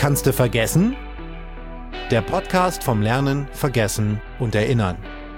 Kannst du vergessen? Der Podcast vom Lernen, Vergessen und Erinnern.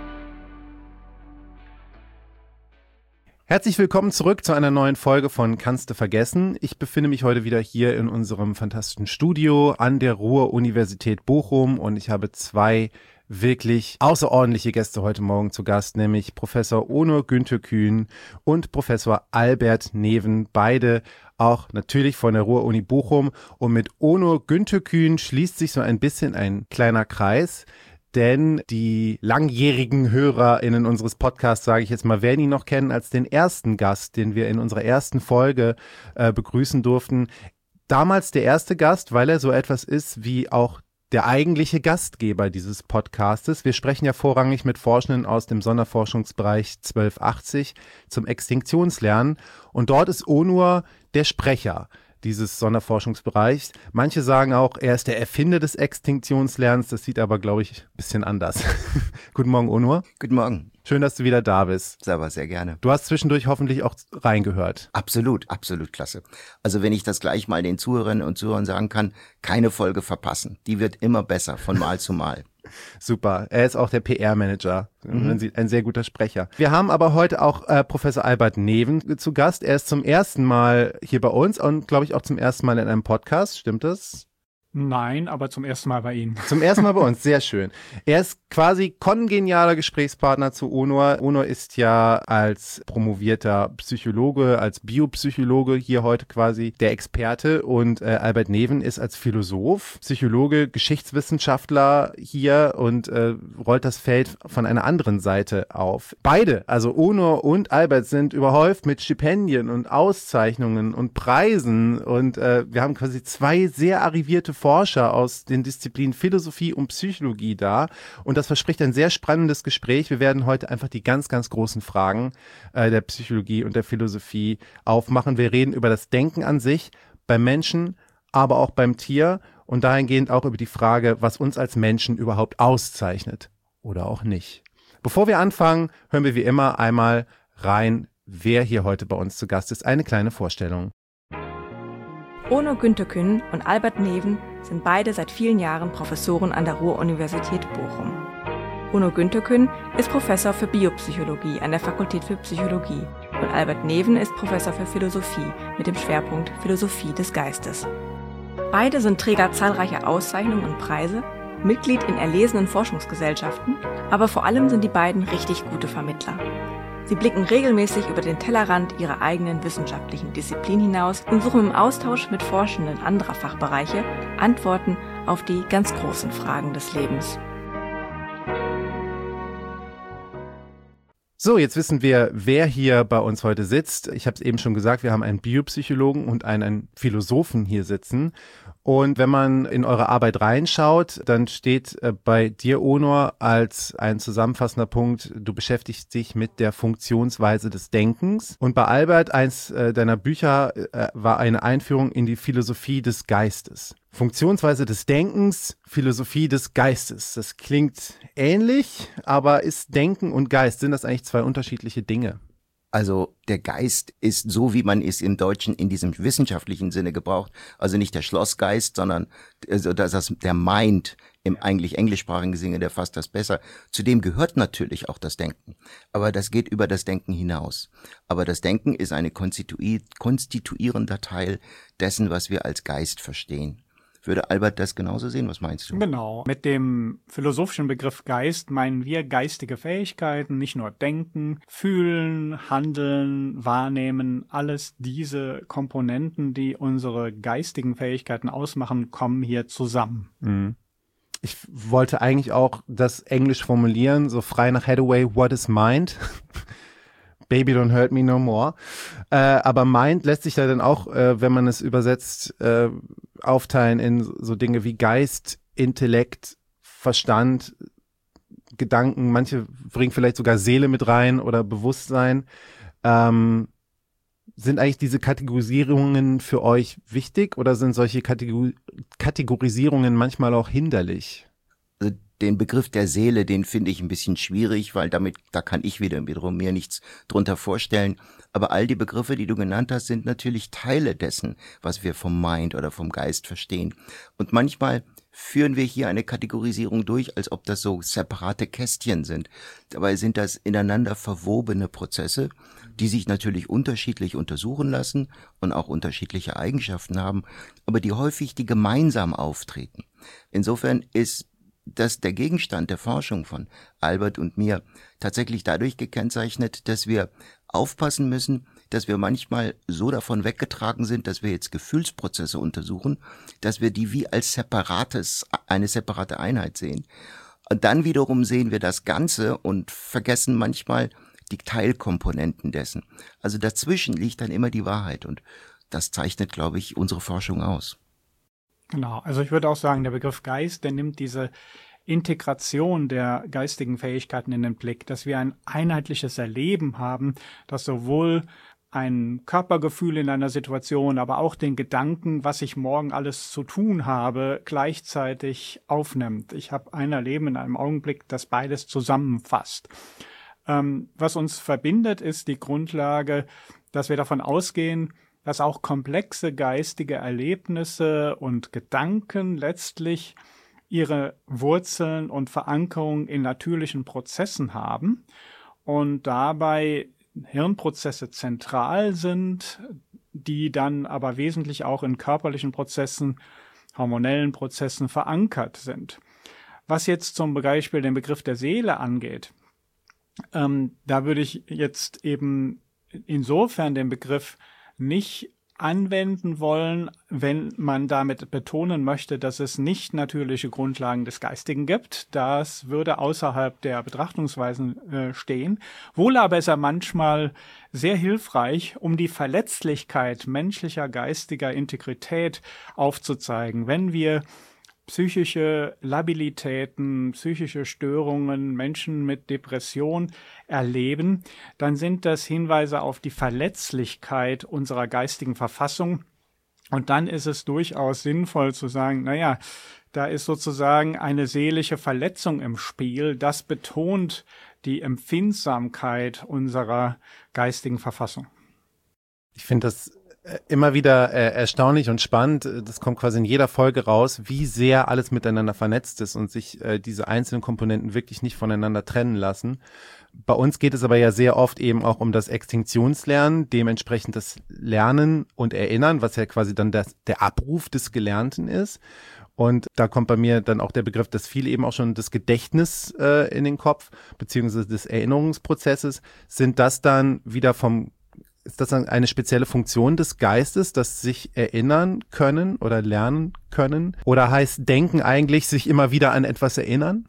Herzlich willkommen zurück zu einer neuen Folge von Kannst du vergessen? Ich befinde mich heute wieder hier in unserem fantastischen Studio an der Ruhr-Universität Bochum und ich habe zwei wirklich außerordentliche Gäste heute Morgen zu Gast, nämlich Professor Onur Günterkün und Professor Albert Neven, beide auch natürlich von der Ruhr-Uni Bochum. Und mit Onur Günterkün schließt sich so ein bisschen ein kleiner Kreis, denn die langjährigen HörerInnen unseres Podcasts, sage ich jetzt mal, werden ihn noch kennen als den ersten Gast, den wir in unserer ersten Folge begrüßen durften. Damals der erste Gast, weil er so etwas ist wie auch der eigentliche Gastgeber dieses Podcastes. Wir sprechen ja vorrangig mit Forschenden aus dem Sonderforschungsbereich 1280 zum Extinktionslernen und dort ist Onur der Sprecher dieses Sonderforschungsbereichs. Manche sagen auch, er ist der Erfinder des Extinktionslernens. Das sieht aber, glaube ich, ein bisschen anders. Guten Morgen, Onur. Guten Morgen. Schön, dass du wieder da bist. Aber sehr gerne. Du hast zwischendurch hoffentlich auch reingehört. Absolut, absolut klasse. Also wenn ich das gleich mal den Zuhörerinnen und Zuhörern sagen kann, keine Folge verpassen. Die wird immer besser, von Mal zu Mal. Super. Er ist auch der PR-Manager. Ein sehr guter Sprecher. Wir haben aber heute auch Professor Albert Neven zu Gast. Er ist zum ersten Mal hier bei uns und, glaube ich, auch zum ersten Mal in einem Podcast. Stimmt das? Nein, aber zum ersten Mal bei Ihnen. Zum ersten Mal bei uns, sehr schön. Er ist quasi kongenialer Gesprächspartner zu Onur. Onur ist ja als promovierter Psychologe, als Biopsychologe hier heute quasi der Experte und Albert Neven ist als Philosoph, Psychologe, Geschichtswissenschaftler hier und rollt das Feld von einer anderen Seite auf. Beide, also Onur und Albert, sind überhäuft mit Stipendien und Auszeichnungen und Preisen und wir haben quasi zwei sehr arrivierte Forscher aus den Disziplinen Philosophie und Psychologie da und das verspricht ein sehr spannendes Gespräch. Wir werden heute einfach die ganz, ganz großen Fragen der Psychologie und der Philosophie aufmachen. Wir reden über das Denken an sich beim Menschen, aber auch beim Tier und dahingehend auch über die Frage, was uns als Menschen überhaupt auszeichnet oder auch nicht. Bevor wir anfangen, hören wir wie immer einmal rein, wer hier heute bei uns zu Gast ist. Eine kleine Vorstellung. Onur Günterkün und Albert Neven sind beide seit vielen Jahren Professoren an der Ruhr-Universität Bochum. Onur Günterkün ist Professor für Biopsychologie an der Fakultät für Psychologie und Albert Neven ist Professor für Philosophie mit dem Schwerpunkt Philosophie des Geistes. Beide sind Träger zahlreicher Auszeichnungen und Preise, Mitglied in erlesenen Forschungsgesellschaften, aber vor allem sind die beiden richtig gute Vermittler. Sie blicken regelmäßig über den Tellerrand ihrer eigenen wissenschaftlichen Disziplin hinaus und suchen im Austausch mit Forschenden anderer Fachbereiche Antworten auf die ganz großen Fragen des Lebens. So, jetzt wissen wir, wer hier bei uns heute sitzt. Ich habe es eben schon gesagt, wir haben einen Biopsychologen und einen Philosophen hier sitzen. Und wenn man in eure Arbeit reinschaut, dann steht bei dir, Onur, als ein zusammenfassender Punkt, du beschäftigst dich mit der Funktionsweise des Denkens. Und bei Albert, eins deiner Bücher war eine Einführung in die Philosophie des Geistes. Funktionsweise des Denkens, Philosophie des Geistes. Das klingt ähnlich, aber ist Denken und Geist, sind das eigentlich zwei unterschiedliche Dinge? Also der Geist ist so, wie man es im Deutschen in diesem wissenschaftlichen Sinne gebraucht. Also nicht der Schlossgeist, sondern der Mind im eigentlich englischsprachigen Sinne, der fasst das besser. Zudem gehört natürlich auch das Denken. Aber das geht über das Denken hinaus. Aber das Denken ist ein konstituierender Teil dessen, was wir als Geist verstehen. Würde Albert das genauso sehen? Was meinst du? Genau. Mit dem philosophischen Begriff Geist meinen wir geistige Fähigkeiten, nicht nur denken, fühlen, handeln, wahrnehmen. Alles diese Komponenten, die unsere geistigen Fähigkeiten ausmachen, kommen hier zusammen. Mhm. Ich wollte eigentlich auch das Englisch formulieren, so frei nach Hathaway, what is mind? Baby don't hurt me no more. Aber Mind lässt sich ja dann auch, wenn man es übersetzt, aufteilen in so Dinge wie Geist, Intellekt, Verstand, Gedanken. Manche bringen vielleicht sogar Seele mit rein oder Bewusstsein. Sind eigentlich diese Kategorisierungen für euch wichtig oder sind solche Kategorisierungen manchmal auch hinderlich? Also Den Begriff der Seele, den finde ich ein bisschen schwierig, weil da kann ich wiederum mir nichts drunter vorstellen. Aber all die Begriffe, die du genannt hast, sind natürlich Teile dessen, was wir vom Mind oder vom Geist verstehen. Und manchmal führen wir hier eine Kategorisierung durch, als ob das so separate Kästchen sind. Dabei sind das ineinander verwobene Prozesse, die sich natürlich unterschiedlich untersuchen lassen und auch unterschiedliche Eigenschaften haben, aber die gemeinsam auftreten. Insofern ist das der Gegenstand der Forschung von Albert und mir tatsächlich dadurch gekennzeichnet, dass wir aufpassen müssen, dass wir manchmal so davon weggetragen sind, dass wir jetzt Gefühlsprozesse untersuchen, dass wir die wie als eine separate Einheit sehen. Und dann wiederum sehen wir das Ganze und vergessen manchmal die Teilkomponenten dessen. Also dazwischen liegt dann immer die Wahrheit und das zeichnet, glaube ich, unsere Forschung aus. Genau, also ich würde auch sagen, der Begriff Geist, der nimmt diese Integration der geistigen Fähigkeiten in den Blick, dass wir ein einheitliches Erleben haben, das sowohl ein Körpergefühl in einer Situation, aber auch den Gedanken, was ich morgen alles zu tun habe, gleichzeitig aufnimmt. Ich habe ein Erleben in einem Augenblick, das beides zusammenfasst. Was uns verbindet, ist die Grundlage, dass wir davon ausgehen, dass auch komplexe geistige Erlebnisse und Gedanken letztlich ihre Wurzeln und Verankerung in natürlichen Prozessen haben und dabei Hirnprozesse zentral sind, die dann aber wesentlich auch in körperlichen Prozessen, hormonellen Prozessen verankert sind. Was jetzt zum Beispiel den Begriff der Seele angeht, da würde ich jetzt eben insofern den Begriff nicht anwenden wollen, wenn man damit betonen möchte, dass es nicht natürliche Grundlagen des Geistigen gibt. Das würde außerhalb der Betrachtungsweisen stehen. Wohl aber ist er manchmal sehr hilfreich, um die Verletzlichkeit menschlicher geistiger Integrität aufzuzeigen. Wenn wir psychische Labilitäten, psychische Störungen, Menschen mit Depression erleben, dann sind das Hinweise auf die Verletzlichkeit unserer geistigen Verfassung. Und dann ist es durchaus sinnvoll zu sagen, naja, da ist sozusagen eine seelische Verletzung im Spiel. Das betont die Empfindsamkeit unserer geistigen Verfassung. Ich finde das immer wieder erstaunlich und spannend. Das kommt quasi in jeder Folge raus, wie sehr alles miteinander vernetzt ist und sich diese einzelnen Komponenten wirklich nicht voneinander trennen lassen. Bei uns geht es aber ja sehr oft eben auch um das Extinktionslernen, dementsprechend das Lernen und Erinnern, was ja quasi dann der Abruf des Gelernten ist. Und da kommt bei mir dann auch der Begriff, das fiel eben auch schon, das Gedächtnis in den Kopf, beziehungsweise des Erinnerungsprozesses. Sind das dann wieder ist das dann eine spezielle Funktion des Geistes, das sich erinnern können oder lernen können? Oder heißt Denken eigentlich sich immer wieder an etwas erinnern?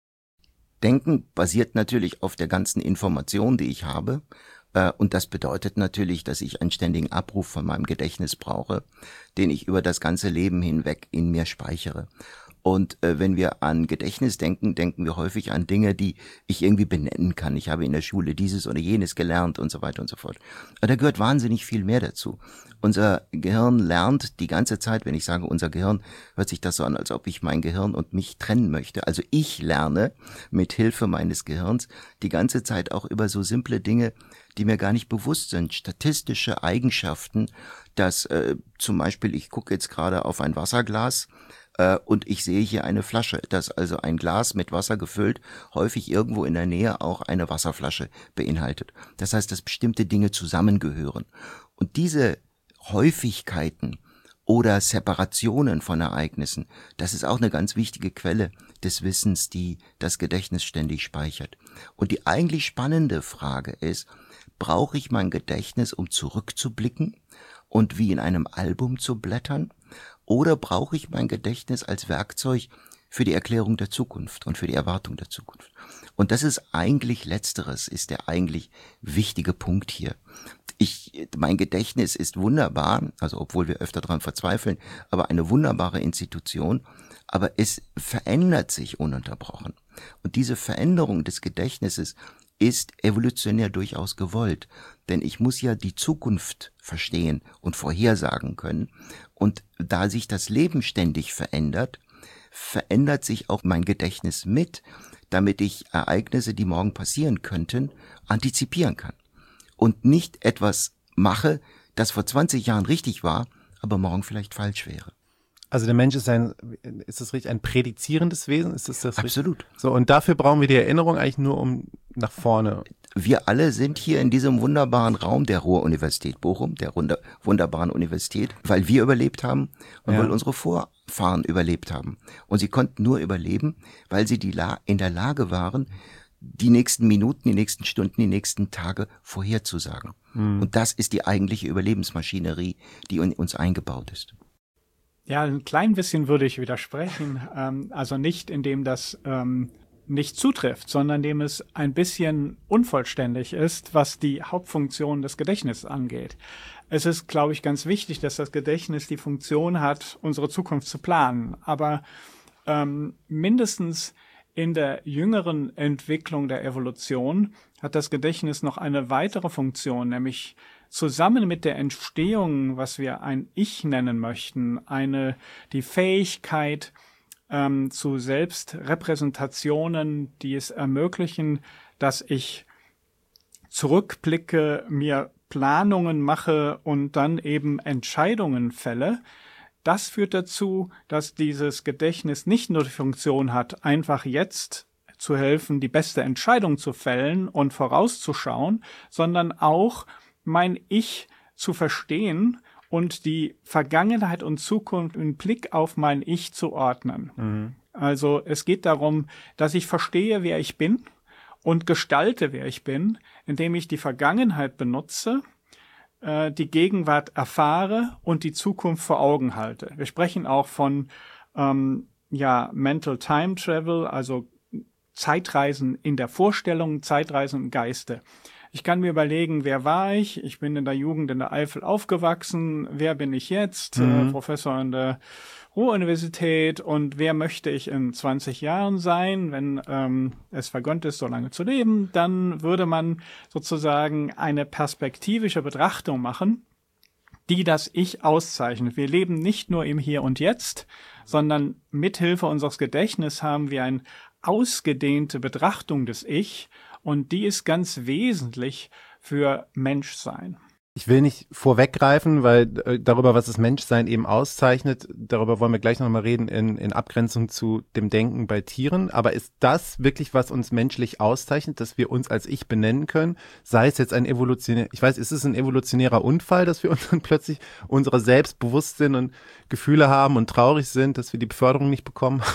Denken basiert natürlich auf der ganzen Information, die ich habe. Und das bedeutet natürlich, dass ich einen ständigen Abruf von meinem Gedächtnis brauche, den ich über das ganze Leben hinweg in mir speichere. Und wenn wir an Gedächtnis denken, denken wir häufig an Dinge, die ich irgendwie benennen kann. Ich habe in der Schule dieses oder jenes gelernt und so weiter und so fort. Aber da gehört wahnsinnig viel mehr dazu. Unser Gehirn lernt die ganze Zeit, wenn ich sage unser Gehirn, hört sich das so an, als ob ich mein Gehirn und mich trennen möchte. Also ich lerne mit Hilfe meines Gehirns die ganze Zeit auch über so simple Dinge, die mir gar nicht bewusst sind. Statistische Eigenschaften, dass zum Beispiel, ich gucke jetzt gerade auf ein Wasserglas, und ich sehe hier eine Flasche, dass also ein Glas mit Wasser gefüllt häufig irgendwo in der Nähe auch eine Wasserflasche beinhaltet. Das heißt, dass bestimmte Dinge zusammengehören. Und diese Häufigkeiten oder Separationen von Ereignissen, das ist auch eine ganz wichtige Quelle des Wissens, die das Gedächtnis ständig speichert. Und die eigentlich spannende Frage ist, brauche ich mein Gedächtnis, um zurückzublicken und wie in einem Album zu blättern? Oder brauche ich mein Gedächtnis als Werkzeug für die Erklärung der Zukunft und für die Erwartung der Zukunft? Und das ist eigentlich Letzteres, ist der eigentlich wichtige Punkt hier. Mein Gedächtnis ist wunderbar, also obwohl wir öfter daran verzweifeln, aber eine wunderbare Institution, aber es verändert sich ununterbrochen. Und diese Veränderung des Gedächtnisses ist evolutionär durchaus gewollt, denn ich muss ja die Zukunft verstehen und vorhersagen können. Und da sich das Leben ständig verändert, verändert sich auch mein Gedächtnis mit, damit ich Ereignisse, die morgen passieren könnten, antizipieren kann. Und nicht etwas mache, das vor 20 Jahren richtig war, aber morgen vielleicht falsch wäre. Also der Mensch ist das richtig, ein prädizierendes Wesen? Ist das Absolut. Richtig? So, und dafür brauchen wir die Erinnerung eigentlich nur um nach vorne. Wir alle sind hier in diesem wunderbaren Raum der Ruhr-Universität Bochum, der wunderbaren Universität, weil wir überlebt haben und weil unsere Vorfahren überlebt haben. Und sie konnten nur überleben, weil sie in der Lage waren, die nächsten Minuten, die nächsten Stunden, die nächsten Tage vorherzusagen. Und das ist die eigentliche Überlebensmaschinerie, die in uns eingebaut ist. Ja, ein klein bisschen würde ich widersprechen. Also nicht, indem das nicht zutrifft, sondern indem es ein bisschen unvollständig ist, was die Hauptfunktion des Gedächtnisses angeht. Es ist, glaube ich, ganz wichtig, dass das Gedächtnis die Funktion hat, unsere Zukunft zu planen. Aber mindestens in der jüngeren Entwicklung der Evolution hat das Gedächtnis noch eine weitere Funktion, nämlich zusammen mit der Entstehung, was wir ein Ich nennen möchten, die Fähigkeit zu Selbstrepräsentationen, die es ermöglichen, dass ich zurückblicke, mir Planungen mache und dann eben Entscheidungen fälle. Das führt dazu, dass dieses Gedächtnis nicht nur die Funktion hat, einfach jetzt zu helfen, die beste Entscheidung zu fällen und vorauszuschauen, sondern auch mein Ich zu verstehen und die Vergangenheit und Zukunft im Blick auf mein Ich zu ordnen. Also es geht darum, dass ich verstehe, wer ich bin und gestalte, wer ich bin, indem ich die Vergangenheit benutze, die Gegenwart erfahre und die Zukunft vor Augen halte. Wir sprechen auch von Mental Time Travel, also Zeitreisen in der Vorstellung, Zeitreisen im Geiste. Ich kann mir überlegen, wer war ich? Ich bin in der Jugend in der Eifel aufgewachsen. Wer bin ich jetzt? Professor an der Ruhr-Universität. Und wer möchte ich in 20 Jahren sein? Wenn es vergönnt ist, so lange zu leben, dann würde man sozusagen eine perspektivische Betrachtung machen, die das Ich auszeichnet. Wir leben nicht nur im Hier und Jetzt, sondern mithilfe unseres Gedächtnisses haben wir eine ausgedehnte Betrachtung des Ich. Und die ist ganz wesentlich für Menschsein. Ich will nicht vorweggreifen, weil darüber, was das Menschsein eben auszeichnet, darüber wollen wir gleich nochmal reden in Abgrenzung zu dem Denken bei Tieren. Aber ist das wirklich, was uns menschlich auszeichnet, dass wir uns als Ich benennen können? Sei es jetzt ist es ein evolutionärer Unfall, dass wir uns dann plötzlich unserer selbst bewusst sind und Gefühle haben und traurig sind, dass wir die Beförderung nicht bekommen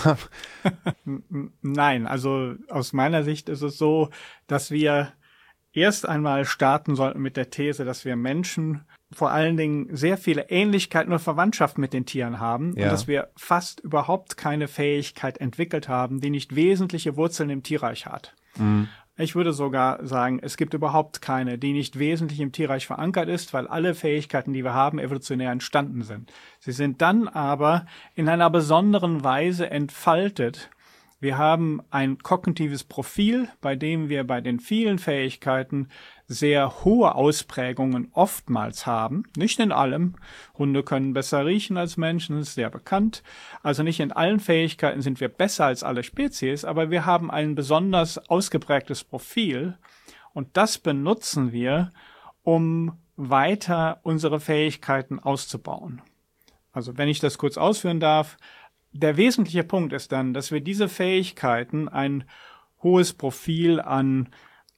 haben? Nein, also aus meiner Sicht ist es so, dass wir erst einmal starten sollten mit der These, dass wir Menschen vor allen Dingen sehr viele Ähnlichkeiten oder Verwandtschaft mit den Tieren haben und dass wir fast überhaupt keine Fähigkeit entwickelt haben, die nicht wesentliche Wurzeln im Tierreich hat. Ich würde sogar sagen, es gibt überhaupt keine, die nicht wesentlich im Tierreich verankert ist, weil alle Fähigkeiten, die wir haben, evolutionär entstanden sind. Sie sind dann aber in einer besonderen Weise entfaltet. Wir haben ein kognitives Profil, bei dem wir bei den vielen Fähigkeiten sehr hohe Ausprägungen oftmals haben. Nicht in allem. Hunde können besser riechen als Menschen, das ist sehr bekannt. Also nicht in allen Fähigkeiten sind wir besser als alle Spezies, aber wir haben ein besonders ausgeprägtes Profil und das benutzen wir, um weiter unsere Fähigkeiten auszubauen. Also wenn ich das kurz ausführen darf, der wesentliche Punkt ist dann, dass wir diese Fähigkeiten, ein hohes Profil an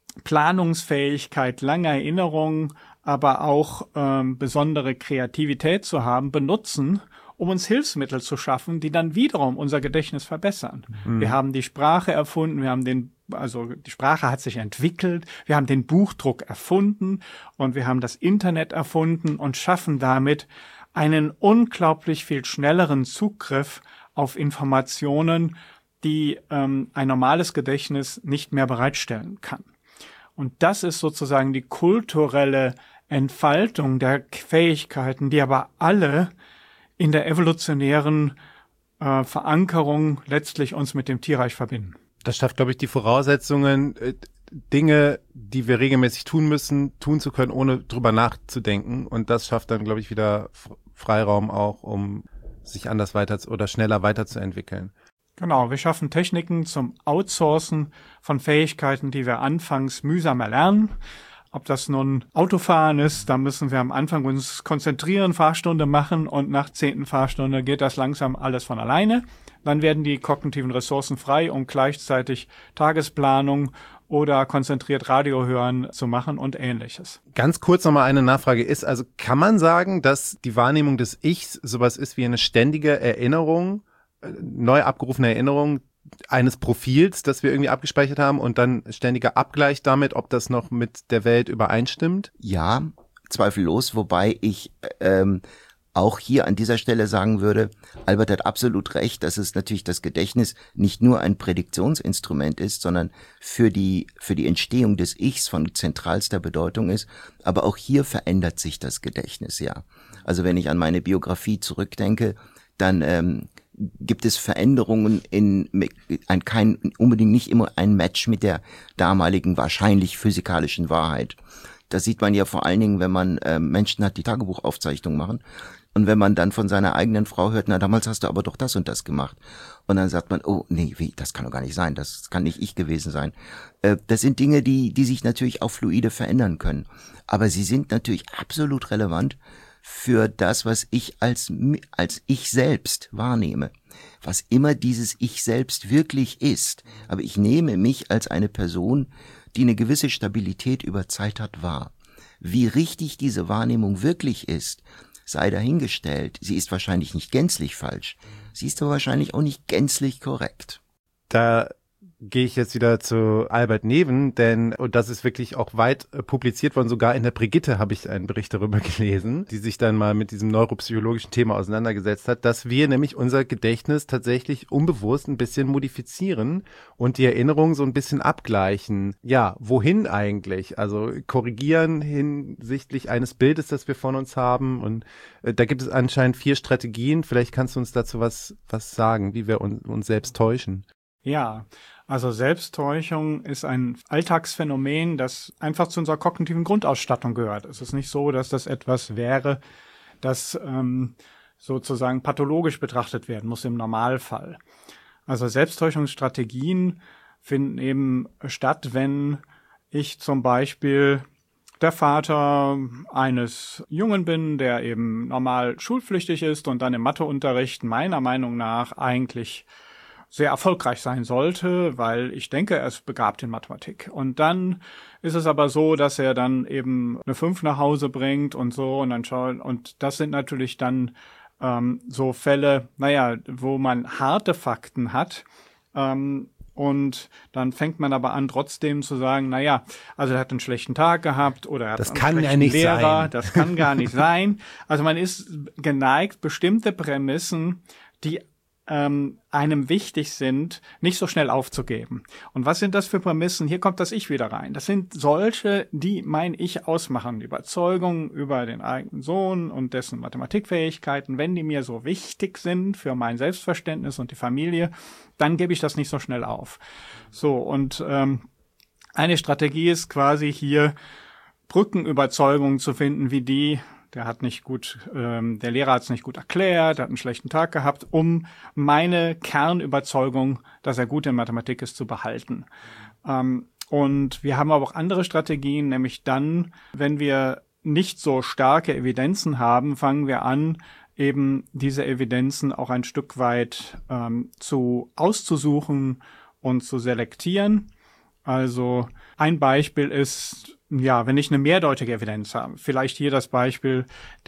Planungsfähigkeit, lange Erinnerung, aber auch besondere Kreativität zu haben, benutzen, um uns Hilfsmittel zu schaffen, die dann wiederum unser Gedächtnis verbessern. Wir haben die Sprache erfunden, die Sprache hat sich entwickelt, wir haben den Buchdruck erfunden und wir haben das Internet erfunden und schaffen damit einen unglaublich viel schnelleren Zugriff auf Informationen, die ein normales Gedächtnis nicht mehr bereitstellen kann. Und das ist sozusagen die kulturelle Entfaltung der Fähigkeiten, die aber alle in der evolutionären Verankerung letztlich uns mit dem Tierreich verbinden. Das schafft, glaube ich, die Voraussetzungen, Dinge, die wir regelmäßig tun müssen, tun zu können, ohne drüber nachzudenken. Und das schafft dann, glaube ich, wieder Freiraum auch, um sich anders schneller weiterzuentwickeln. Genau, wir schaffen Techniken zum Outsourcen von Fähigkeiten, die wir anfangs mühsam erlernen. Ob das nun Autofahren ist, da müssen wir am Anfang uns konzentrieren, Fahrstunde machen und nach 10. Fahrstunde geht das langsam alles von alleine. Dann werden die kognitiven Ressourcen frei, um gleichzeitig Tagesplanung oder konzentriert Radio hören zu machen und Ähnliches. Ganz kurz nochmal eine Nachfrage ist, also kann man sagen, dass die Wahrnehmung des Ichs sowas ist wie eine ständige Erinnerung, neu abgerufene Erinnerung eines Profils, das wir irgendwie abgespeichert haben und dann ständiger Abgleich damit, ob das noch mit der Welt übereinstimmt? Ja, zweifellos, wobei ich auch hier an dieser Stelle sagen würde, Albert hat absolut recht, dass es natürlich das Gedächtnis nicht nur ein Prädiktionsinstrument ist, sondern für die Entstehung des Ichs von zentralster Bedeutung ist. Aber auch hier verändert sich das Gedächtnis, ja. Also wenn ich an meine Biografie zurückdenke, dann gibt es Veränderungen kein unbedingt nicht immer ein Match mit der damaligen wahrscheinlich physikalischen Wahrheit. Das sieht man ja vor allen Dingen, wenn man Menschen hat, die Tagebuchaufzeichnungen machen. Und wenn man dann von seiner eigenen Frau hört, na, damals hast du aber doch das und das gemacht. Und dann sagt man, oh, nee, das kann doch gar nicht sein, das kann nicht ich gewesen sein. Das sind Dinge, die sich natürlich auch fluide verändern können. Aber sie sind natürlich absolut relevant für das, was ich als ich selbst wahrnehme. Was immer dieses Ich selbst wirklich ist. Aber ich nehme mich als eine Person, die eine gewisse Stabilität über Zeit hat, wahr. Wie richtig diese Wahrnehmung wirklich ist, sei dahingestellt. Sie ist wahrscheinlich nicht gänzlich falsch. Sie ist aber wahrscheinlich auch nicht gänzlich korrekt. Da gehe ich jetzt wieder zu Albert Neven, denn, und das ist wirklich auch weit publiziert worden, sogar in der Brigitte habe ich einen Bericht darüber gelesen, die sich dann mal mit diesem neuropsychologischen Thema auseinandergesetzt hat, dass wir nämlich unser Gedächtnis tatsächlich unbewusst ein bisschen modifizieren und die Erinnerung so ein bisschen abgleichen. Ja, wohin eigentlich? Also korrigieren hinsichtlich eines Bildes, das wir von uns haben, und da gibt es anscheinend 4 Strategien. Vielleicht kannst du uns dazu was sagen, wie wir uns selbst täuschen. Ja, also Selbsttäuschung ist ein Alltagsphänomen, das einfach zu unserer kognitiven Grundausstattung gehört. Es ist nicht so, dass das etwas wäre, das sozusagen pathologisch betrachtet werden muss im Normalfall. Also Selbsttäuschungsstrategien finden eben statt, wenn ich zum Beispiel der Vater eines Jungen bin, der eben normal schulpflichtig ist und dann im Matheunterricht meiner Meinung nach eigentlich sehr erfolgreich sein sollte, weil ich denke, er ist begabt in Mathematik. Und dann ist es aber so, dass er dann eben eine 5 nach Hause bringt und so, und dann schaut, und das sind natürlich dann so Fälle, wo man harte Fakten hat, und dann fängt man aber an, trotzdem zu sagen, also er hat einen schlechten Tag gehabt oder er hat einen schlechten Lehrer. Das kann gar nicht sein. Also man ist geneigt, bestimmte Prämissen, die einem wichtig sind, nicht so schnell aufzugeben. Und was sind das für Prämissen? Hier kommt das Ich wieder rein. Das sind solche, die mein Ich ausmachen. Die Überzeugungen über den eigenen Sohn und dessen Mathematikfähigkeiten. Wenn die mir so wichtig sind für mein Selbstverständnis und die Familie, dann gebe ich das nicht so schnell auf. So, und eine Strategie ist quasi hier, Brückenüberzeugungen zu finden, wie die, der Lehrer hat es nicht gut erklärt, der hat einen schlechten Tag gehabt, um meine Kernüberzeugung, dass er gut in Mathematik ist, zu behalten. Und wir haben aber auch andere Strategien, nämlich dann, wenn wir nicht so starke Evidenzen haben, fangen wir an, eben diese Evidenzen auch ein Stück weit auszusuchen und zu selektieren. Also ein Beispiel ist, wenn ich eine mehrdeutige Evidenz habe, vielleicht hier das Beispiel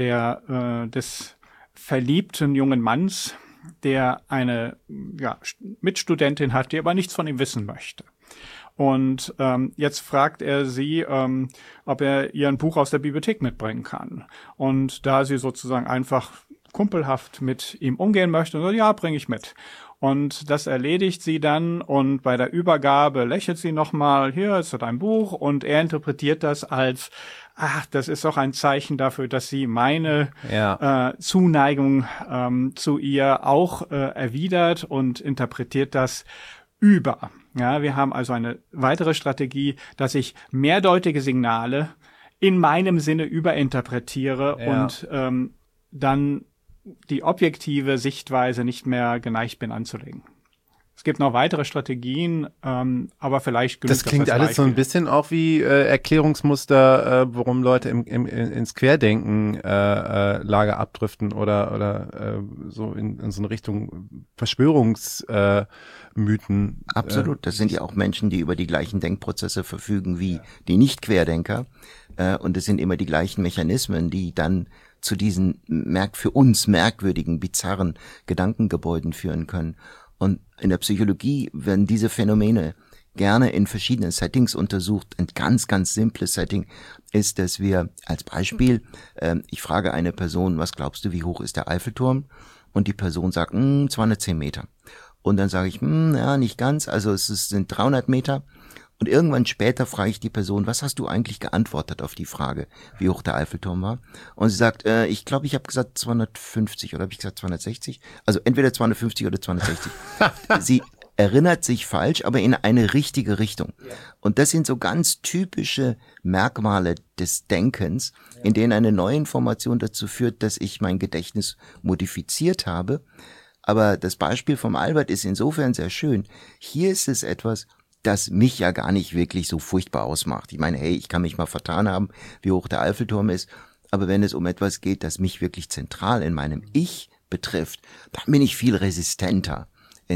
des verliebten jungen Manns, der eine Mitstudentin hat, die aber nichts von ihm wissen möchte. Und jetzt fragt er sie, ob er ihr ein Buch aus der Bibliothek mitbringen kann. Und da sie sozusagen einfach kumpelhaft mit ihm umgehen möchte, so, ja, bringe ich mit. Und das erledigt sie dann, und bei der Übergabe lächelt sie nochmal, hier ist dein Buch, und er interpretiert das als, das ist doch ein Zeichen dafür, dass sie meine Zuneigung zu ihr auch erwidert, und interpretiert das über. Ja, wir haben also eine weitere Strategie, dass ich mehrdeutige Signale in meinem Sinne überinterpretiere und dann die objektive Sichtweise nicht mehr geneigt bin anzulegen. Es gibt noch weitere Strategien, aber vielleicht genügt das klingt als alles so ein Beispiel. bisschen auch wie Erklärungsmuster, warum Leute ins Querdenken-Lager abdriften oder so in so eine Richtung Verschwörungsmythen. Absolut. Das sind ja auch Menschen, die über die gleichen Denkprozesse verfügen wie die Nicht-Querdenker. Und es sind immer die gleichen Mechanismen, die dann zu diesen für uns merkwürdigen, bizarren Gedankengebäuden führen können. Und in der Psychologie werden diese Phänomene gerne in verschiedenen Settings untersucht. Ein ganz, ganz simples Setting ist, dass wir als Beispiel, ich frage eine Person, was glaubst du, wie hoch ist der Eiffelturm? Und die Person sagt, 210 Meter. Und dann sage ich, ja, nicht ganz, also sind 300 Meter. Und irgendwann später frage ich die Person, was hast du eigentlich geantwortet auf die Frage, wie hoch der Eiffelturm war? Und sie sagt, ich glaube, ich habe gesagt 250 oder habe ich gesagt 260? Also entweder 250 oder 260. Sie erinnert sich falsch, aber in eine richtige Richtung. Und das sind so ganz typische Merkmale des Denkens, in denen eine neue Information dazu führt, dass ich mein Gedächtnis modifiziert habe. Aber das Beispiel vom Albert ist insofern sehr schön. Hier ist es etwas, das mich ja gar nicht wirklich so furchtbar ausmacht. Ich meine, hey, ich kann mich mal vertan haben, wie hoch der Eiffelturm ist. Aber wenn es um etwas geht, das mich wirklich zentral in meinem Ich betrifft, dann bin ich viel resistenter.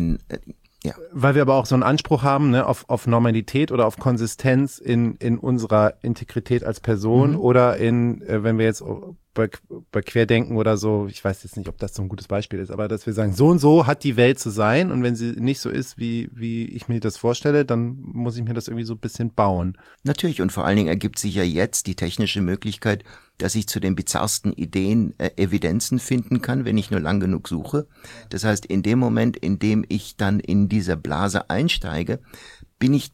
Weil wir aber auch so einen Anspruch haben, ne, auf Normalität oder auf Konsistenz in unserer Integrität als Person oder wenn wir jetzt bei Querdenken oder so, ich weiß jetzt nicht, ob das so ein gutes Beispiel ist, aber dass wir sagen, so und so hat die Welt zu sein und wenn sie nicht so ist, wie ich mir das vorstelle, dann muss ich mir das irgendwie so ein bisschen bauen. Natürlich, und vor allen Dingen ergibt sich ja jetzt die technische Möglichkeit, dass ich zu den bizarrsten Ideen Evidenzen finden kann, wenn ich nur lang genug suche. Das heißt, in dem Moment, in dem ich dann in diese Blase einsteige, bin ich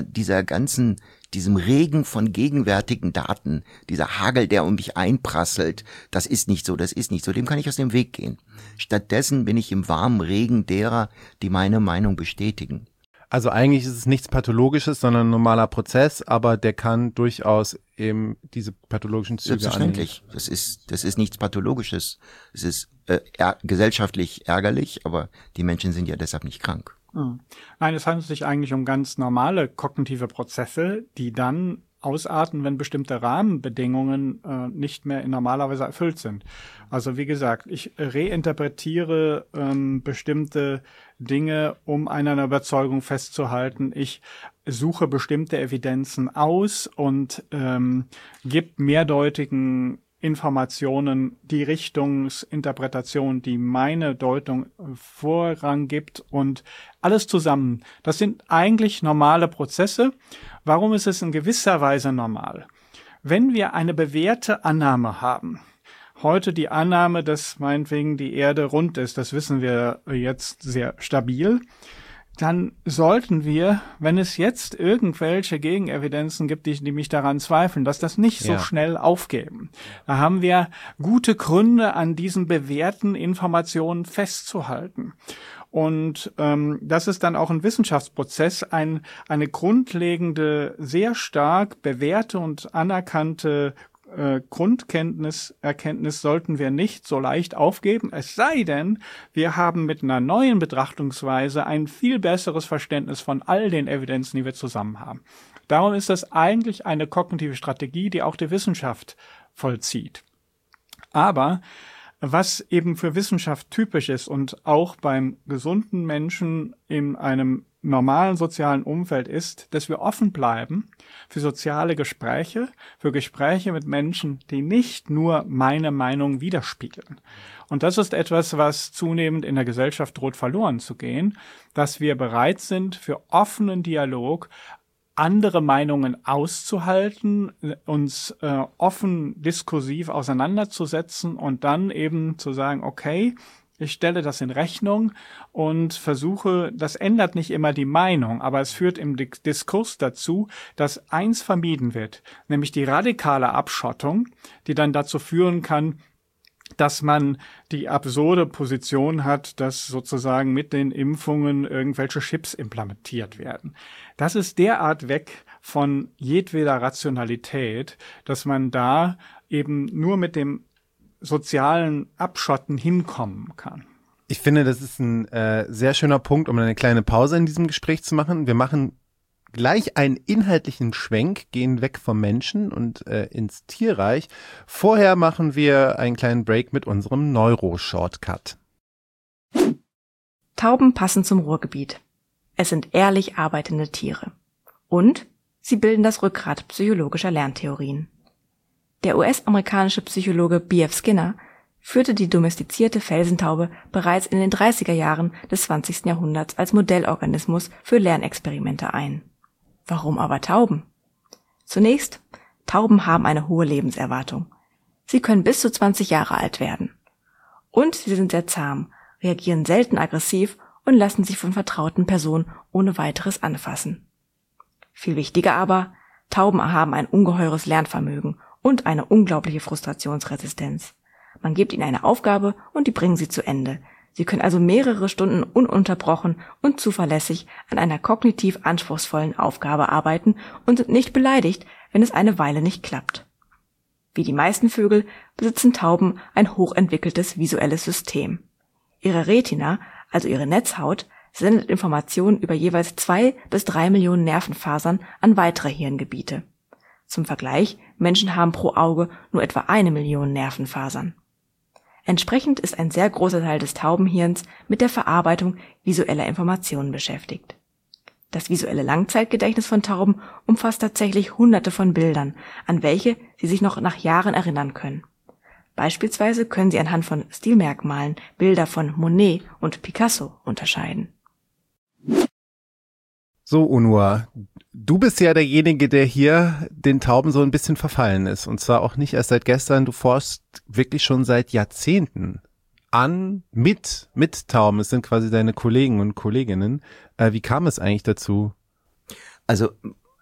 diesem Regen von gegenwärtigen Daten, dieser Hagel, der um mich einprasselt, das ist nicht so, dem kann ich aus dem Weg gehen. Stattdessen bin ich im warmen Regen derer, die meine Meinung bestätigen. Also eigentlich ist es nichts Pathologisches, sondern ein normaler Prozess, aber der kann durchaus eben diese pathologischen Züge annehmen. Selbstverständlich. Das ist nichts Pathologisches. Es ist gesellschaftlich ärgerlich, aber die Menschen sind ja deshalb nicht krank. Nein, es handelt sich eigentlich um ganz normale kognitive Prozesse, die dann ausarten, wenn bestimmte Rahmenbedingungen nicht mehr in normaler Weise erfüllt sind. Also wie gesagt, ich reinterpretiere bestimmte Dinge, um an einer Überzeugung festzuhalten. Ich suche bestimmte Evidenzen aus und gebe mehrdeutigen Informationen die Richtungsinterpretation, die meine Deutung Vorrang gibt und alles zusammen. Das sind eigentlich normale Prozesse. Warum ist es in gewisser Weise normal? Wenn wir eine bewährte Annahme haben, heute die Annahme, dass meinetwegen die Erde rund ist, das wissen wir jetzt sehr stabil, dann sollten wir, wenn es jetzt irgendwelche Gegenevidenzen gibt, die mich daran zweifeln, dass das nicht so schnell aufgeben. Da haben wir gute Gründe, an diesen bewährten Informationen festzuhalten. Und das ist dann auch ein Wissenschaftsprozess, eine grundlegende, sehr stark bewährte und anerkannte Erkenntnis sollten wir nicht so leicht aufgeben, es sei denn, wir haben mit einer neuen Betrachtungsweise ein viel besseres Verständnis von all den Evidenzen, die wir zusammen haben. Darum ist das eigentlich eine kognitive Strategie, die auch die Wissenschaft vollzieht. Aber was eben für Wissenschaft typisch ist und auch beim gesunden Menschen in einem normalen sozialen Umfeld ist, dass wir offen bleiben für soziale Gespräche, für Gespräche mit Menschen, die nicht nur meine Meinung widerspiegeln. Und das ist etwas, was zunehmend in der Gesellschaft droht verloren zu gehen, dass wir bereit sind für offenen Dialog, andere Meinungen auszuhalten, uns offen diskursiv auseinanderzusetzen und dann eben zu sagen, okay, ich stelle das in Rechnung und versuche, das ändert nicht immer die Meinung, aber es führt im Diskurs dazu, dass eins vermieden wird, nämlich die radikale Abschottung, die dann dazu führen kann, dass man die absurde Position hat, dass sozusagen mit den Impfungen irgendwelche Chips implementiert werden. Das ist derart weg von jedweder Rationalität, dass man da eben nur mit dem sozialen Abschotten hinkommen kann. Ich Ich finde, das ist ein sehr schöner Punkt, um eine kleine Pause in diesem Gespräch zu machen. Wir machen gleich einen inhaltlichen Schwenk, gehen weg vom Menschen und ins Tierreich. Vorher machen wir einen kleinen Break mit unserem Neuro-Shortcut. Tauben passen zum Ruhrgebiet. Es sind ehrlich arbeitende Tiere. Und sie bilden das Rückgrat psychologischer Lerntheorien. Der US-amerikanische Psychologe B.F. Skinner führte die domestizierte Felsentaube bereits in den 30er Jahren des 20. Jahrhunderts als Modellorganismus für Lernexperimente ein. Warum aber Tauben? Zunächst, Tauben haben eine hohe Lebenserwartung. Sie können bis zu 20 Jahre alt werden. Und sie sind sehr zahm, reagieren selten aggressiv und lassen sich von vertrauten Personen ohne weiteres anfassen. Viel wichtiger aber, Tauben haben ein ungeheures Lernvermögen und eine unglaubliche Frustrationsresistenz. Man gibt ihnen eine Aufgabe und die bringen sie zu Ende. Sie können also mehrere Stunden ununterbrochen und zuverlässig an einer kognitiv anspruchsvollen Aufgabe arbeiten und sind nicht beleidigt, wenn es eine Weile nicht klappt. Wie die meisten Vögel besitzen Tauben ein hochentwickeltes visuelles System. Ihre Retina, also ihre Netzhaut, sendet Informationen über jeweils 2 bis 3 Millionen Nervenfasern an weitere Hirngebiete. Zum Vergleich, Menschen haben pro Auge nur etwa 1 Million Nervenfasern. Entsprechend ist ein sehr großer Teil des Taubenhirns mit der Verarbeitung visueller Informationen beschäftigt. Das visuelle Langzeitgedächtnis von Tauben umfasst tatsächlich Hunderte von Bildern, an welche sie sich noch nach Jahren erinnern können. Beispielsweise können sie anhand von Stilmerkmalen Bilder von Monet und Picasso unterscheiden. So, Onur, du bist ja derjenige, der hier den Tauben so ein bisschen verfallen ist. Und zwar auch nicht erst seit gestern, du forschst wirklich schon seit Jahrzehnten mit Tauben. Es sind quasi deine Kollegen und Kolleginnen. Wie kam es eigentlich dazu? Also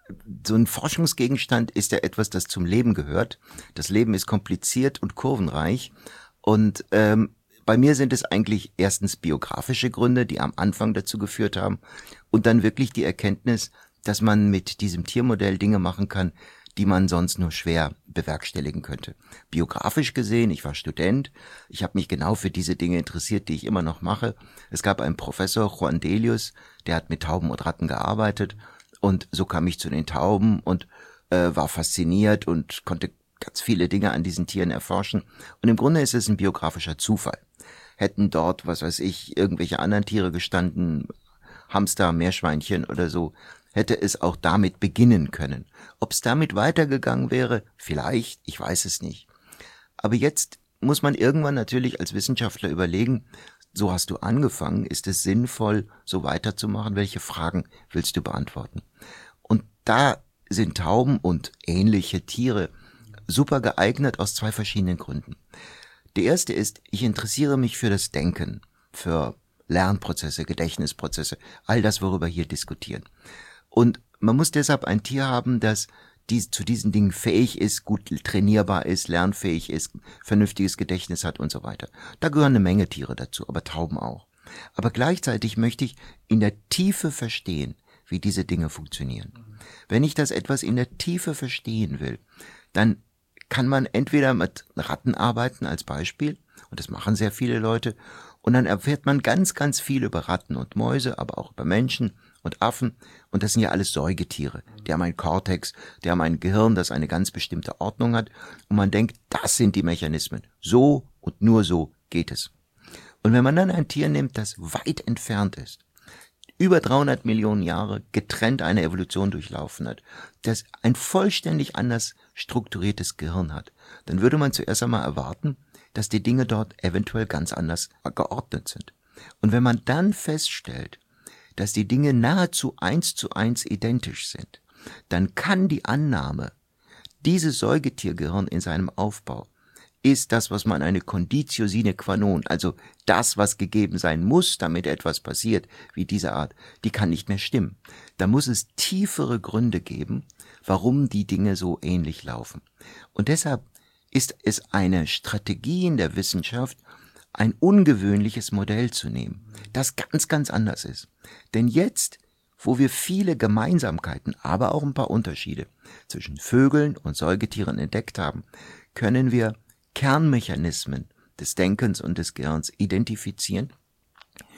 so ein Forschungsgegenstand ist ja etwas, das zum Leben gehört. Das Leben ist kompliziert und kurvenreich. Und bei mir sind es eigentlich erstens biografische Gründe, die am Anfang dazu geführt haben. Und dann wirklich die Erkenntnis, dass man mit diesem Tiermodell Dinge machen kann, die man sonst nur schwer bewerkstelligen könnte. Biografisch gesehen, ich war Student, ich habe mich genau für diese Dinge interessiert, die ich immer noch mache. Es gab einen Professor, Juan Delius, der hat mit Tauben und Ratten gearbeitet und so kam ich zu den Tauben und war fasziniert und konnte ganz viele Dinge an diesen Tieren erforschen. Und im Grunde ist es ein biografischer Zufall. Hätten dort, was weiß ich, irgendwelche anderen Tiere gestanden, Hamster, Meerschweinchen oder so, hätte es auch damit beginnen können. Ob es damit weitergegangen wäre, vielleicht, ich weiß es nicht. Aber jetzt muss man irgendwann natürlich als Wissenschaftler überlegen, so hast du angefangen, ist es sinnvoll, so weiterzumachen? Welche Fragen willst du beantworten? Und da sind Tauben und ähnliche Tiere super geeignet aus 2 verschiedenen Gründen. Der erste ist, ich interessiere mich für das Denken, für Lernprozesse, Gedächtnisprozesse, all das, worüber wir hier diskutieren. Und man muss deshalb ein Tier haben, das zu diesen Dingen fähig ist, gut trainierbar ist, lernfähig ist, vernünftiges Gedächtnis hat und so weiter. Da gehören eine Menge Tiere dazu, aber Tauben auch. Aber gleichzeitig möchte ich in der Tiefe verstehen, wie diese Dinge funktionieren. Wenn ich das etwas in der Tiefe verstehen will, dann kann man entweder mit Ratten arbeiten als Beispiel, und das machen sehr viele Leute, und dann erfährt man ganz, ganz viel über Ratten und Mäuse, aber auch über Menschen und Affen, und das sind ja alles Säugetiere. Die haben einen Kortex, die haben ein Gehirn, das eine ganz bestimmte Ordnung hat, und man denkt, das sind die Mechanismen. So und nur so geht es. Und wenn man dann ein Tier nimmt, das weit entfernt ist, über 300 Millionen Jahre getrennt eine Evolution durchlaufen hat, das ein vollständig anders strukturiertes Gehirn hat, dann würde man zuerst einmal erwarten, dass die Dinge dort eventuell ganz anders geordnet sind. Und wenn man dann feststellt, dass die Dinge nahezu 1:1 identisch sind, dann kann die Annahme, dieses Säugetiergehirn in seinem Aufbau ist das, was man eine Conditio sine qua non, also das, was gegeben sein muss, damit etwas passiert, wie diese Art, die kann nicht mehr stimmen. Da muss es tiefere Gründe geben, warum die Dinge so ähnlich laufen. Und deshalb ist es eine Strategie in der Wissenschaft, ein ungewöhnliches Modell zu nehmen, das ganz, ganz anders ist. Denn jetzt, wo wir viele Gemeinsamkeiten, aber auch ein paar Unterschiede zwischen Vögeln und Säugetieren entdeckt haben, können wir Kernmechanismen des Denkens und des Gehirns identifizieren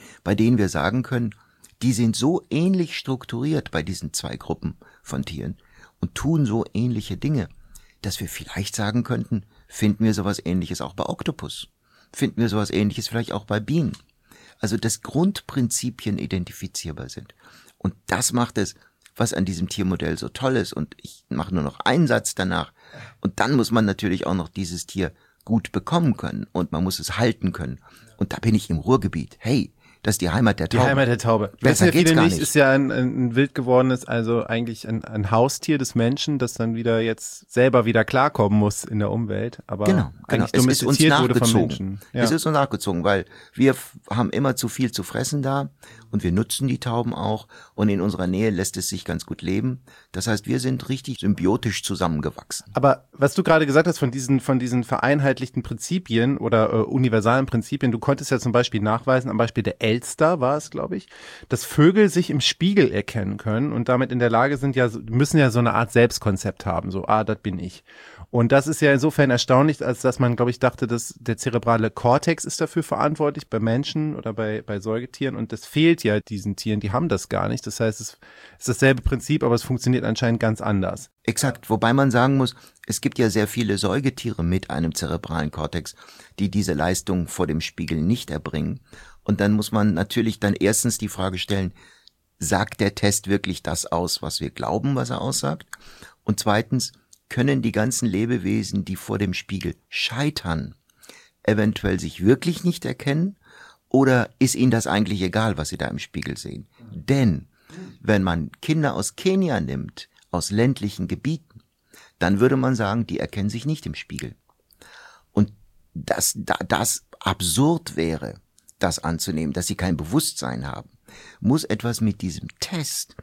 bei denen wir sagen können, die sind so ähnlich strukturiert bei diesen zwei Gruppen von Tieren und tun so ähnliche Dinge, dass wir vielleicht sagen könnten, finden wir sowas Ähnliches auch bei Oktopus? Finden wir sowas Ähnliches vielleicht auch bei Bienen? Also, dass Grundprinzipien identifizierbar sind. Und das macht es, was an diesem Tiermodell so toll ist. Und ich mache nur noch einen Satz danach. Und dann muss man natürlich auch noch dieses Tier gut bekommen können. Und man muss es halten können. Und da bin ich im Ruhrgebiet. Hey, das ist die Heimat der Taube. Die Heimat der Taube. Besser Wissen ja geht's viele gar nicht, nicht. ist ja ein wild gewordenes, also eigentlich ein Haustier des Menschen, das dann wieder jetzt selber wieder klarkommen muss in der Umwelt, aber Genau. eigentlich Es ist uns domestiziert wurde vom nachgezogen. Menschen. Ja. Es ist uns nachgezogen, weil wir haben immer zu viel zu fressen da und wir nutzen die Tauben auch und in unserer Nähe lässt es sich ganz gut leben. Das heißt, wir sind richtig symbiotisch zusammengewachsen. Aber was du gerade gesagt hast von diesen vereinheitlichten Prinzipien oder universalen Prinzipien, du konntest ja zum Beispiel nachweisen, am Beispiel der Elster war es, glaube ich, dass Vögel sich im Spiegel erkennen können und damit in der Lage sind, müssen ja so eine Art Selbstkonzept haben, so, das bin ich. Und das ist ja insofern erstaunlich, als dass man, glaube ich, dachte, dass der zerebrale Kortex ist dafür verantwortlich bei Menschen oder bei Säugetieren und das fehlt ja diesen Tieren, die haben das gar nicht. Das heißt, es ist dasselbe Prinzip, aber es funktioniert anscheinend ganz anders. Exakt, wobei man sagen muss, es gibt ja sehr viele Säugetiere mit einem zerebralen Kortex, die diese Leistung vor dem Spiegel nicht erbringen. Und dann muss man natürlich dann erstens die Frage stellen, sagt der Test wirklich das aus, was wir glauben, was er aussagt? Und zweitens, können die ganzen Lebewesen, die vor dem Spiegel scheitern, eventuell sich wirklich nicht erkennen? Oder ist ihnen das eigentlich egal, was sie da im Spiegel sehen? Denn wenn man Kinder aus Kenia nimmt, aus ländlichen Gebieten, dann würde man sagen, die erkennen sich nicht im Spiegel. Und dass das absurd wäre, das anzunehmen, dass sie kein Bewusstsein haben, muss etwas mit diesem Test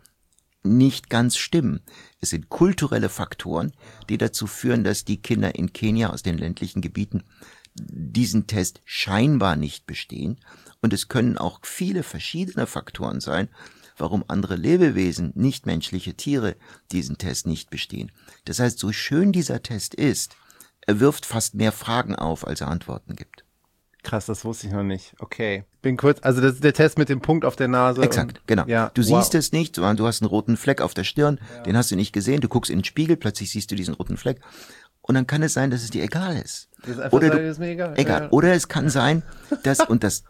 nicht ganz stimmen. Es sind kulturelle Faktoren, die dazu führen, dass die Kinder in Kenia aus den ländlichen Gebieten diesen Test scheinbar nicht bestehen. Und es können auch viele verschiedene Faktoren sein, warum andere Lebewesen, nichtmenschliche Tiere, diesen Test nicht bestehen. Das heißt, so schön dieser Test ist, er wirft fast mehr Fragen auf, als er Antworten gibt. Krass, das wusste ich noch nicht. Okay. Bin kurz, also das ist der Test mit dem Punkt auf der Nase. Exakt, genau. Ja, du siehst es nicht, sondern du hast einen roten Fleck auf der Stirn, den hast du nicht gesehen, du guckst in den Spiegel, plötzlich siehst du diesen roten Fleck. Und dann kann es sein, dass es dir egal ist. Oder das ist mir egal. Egal. Ja. Oder es kann sein, dass, und das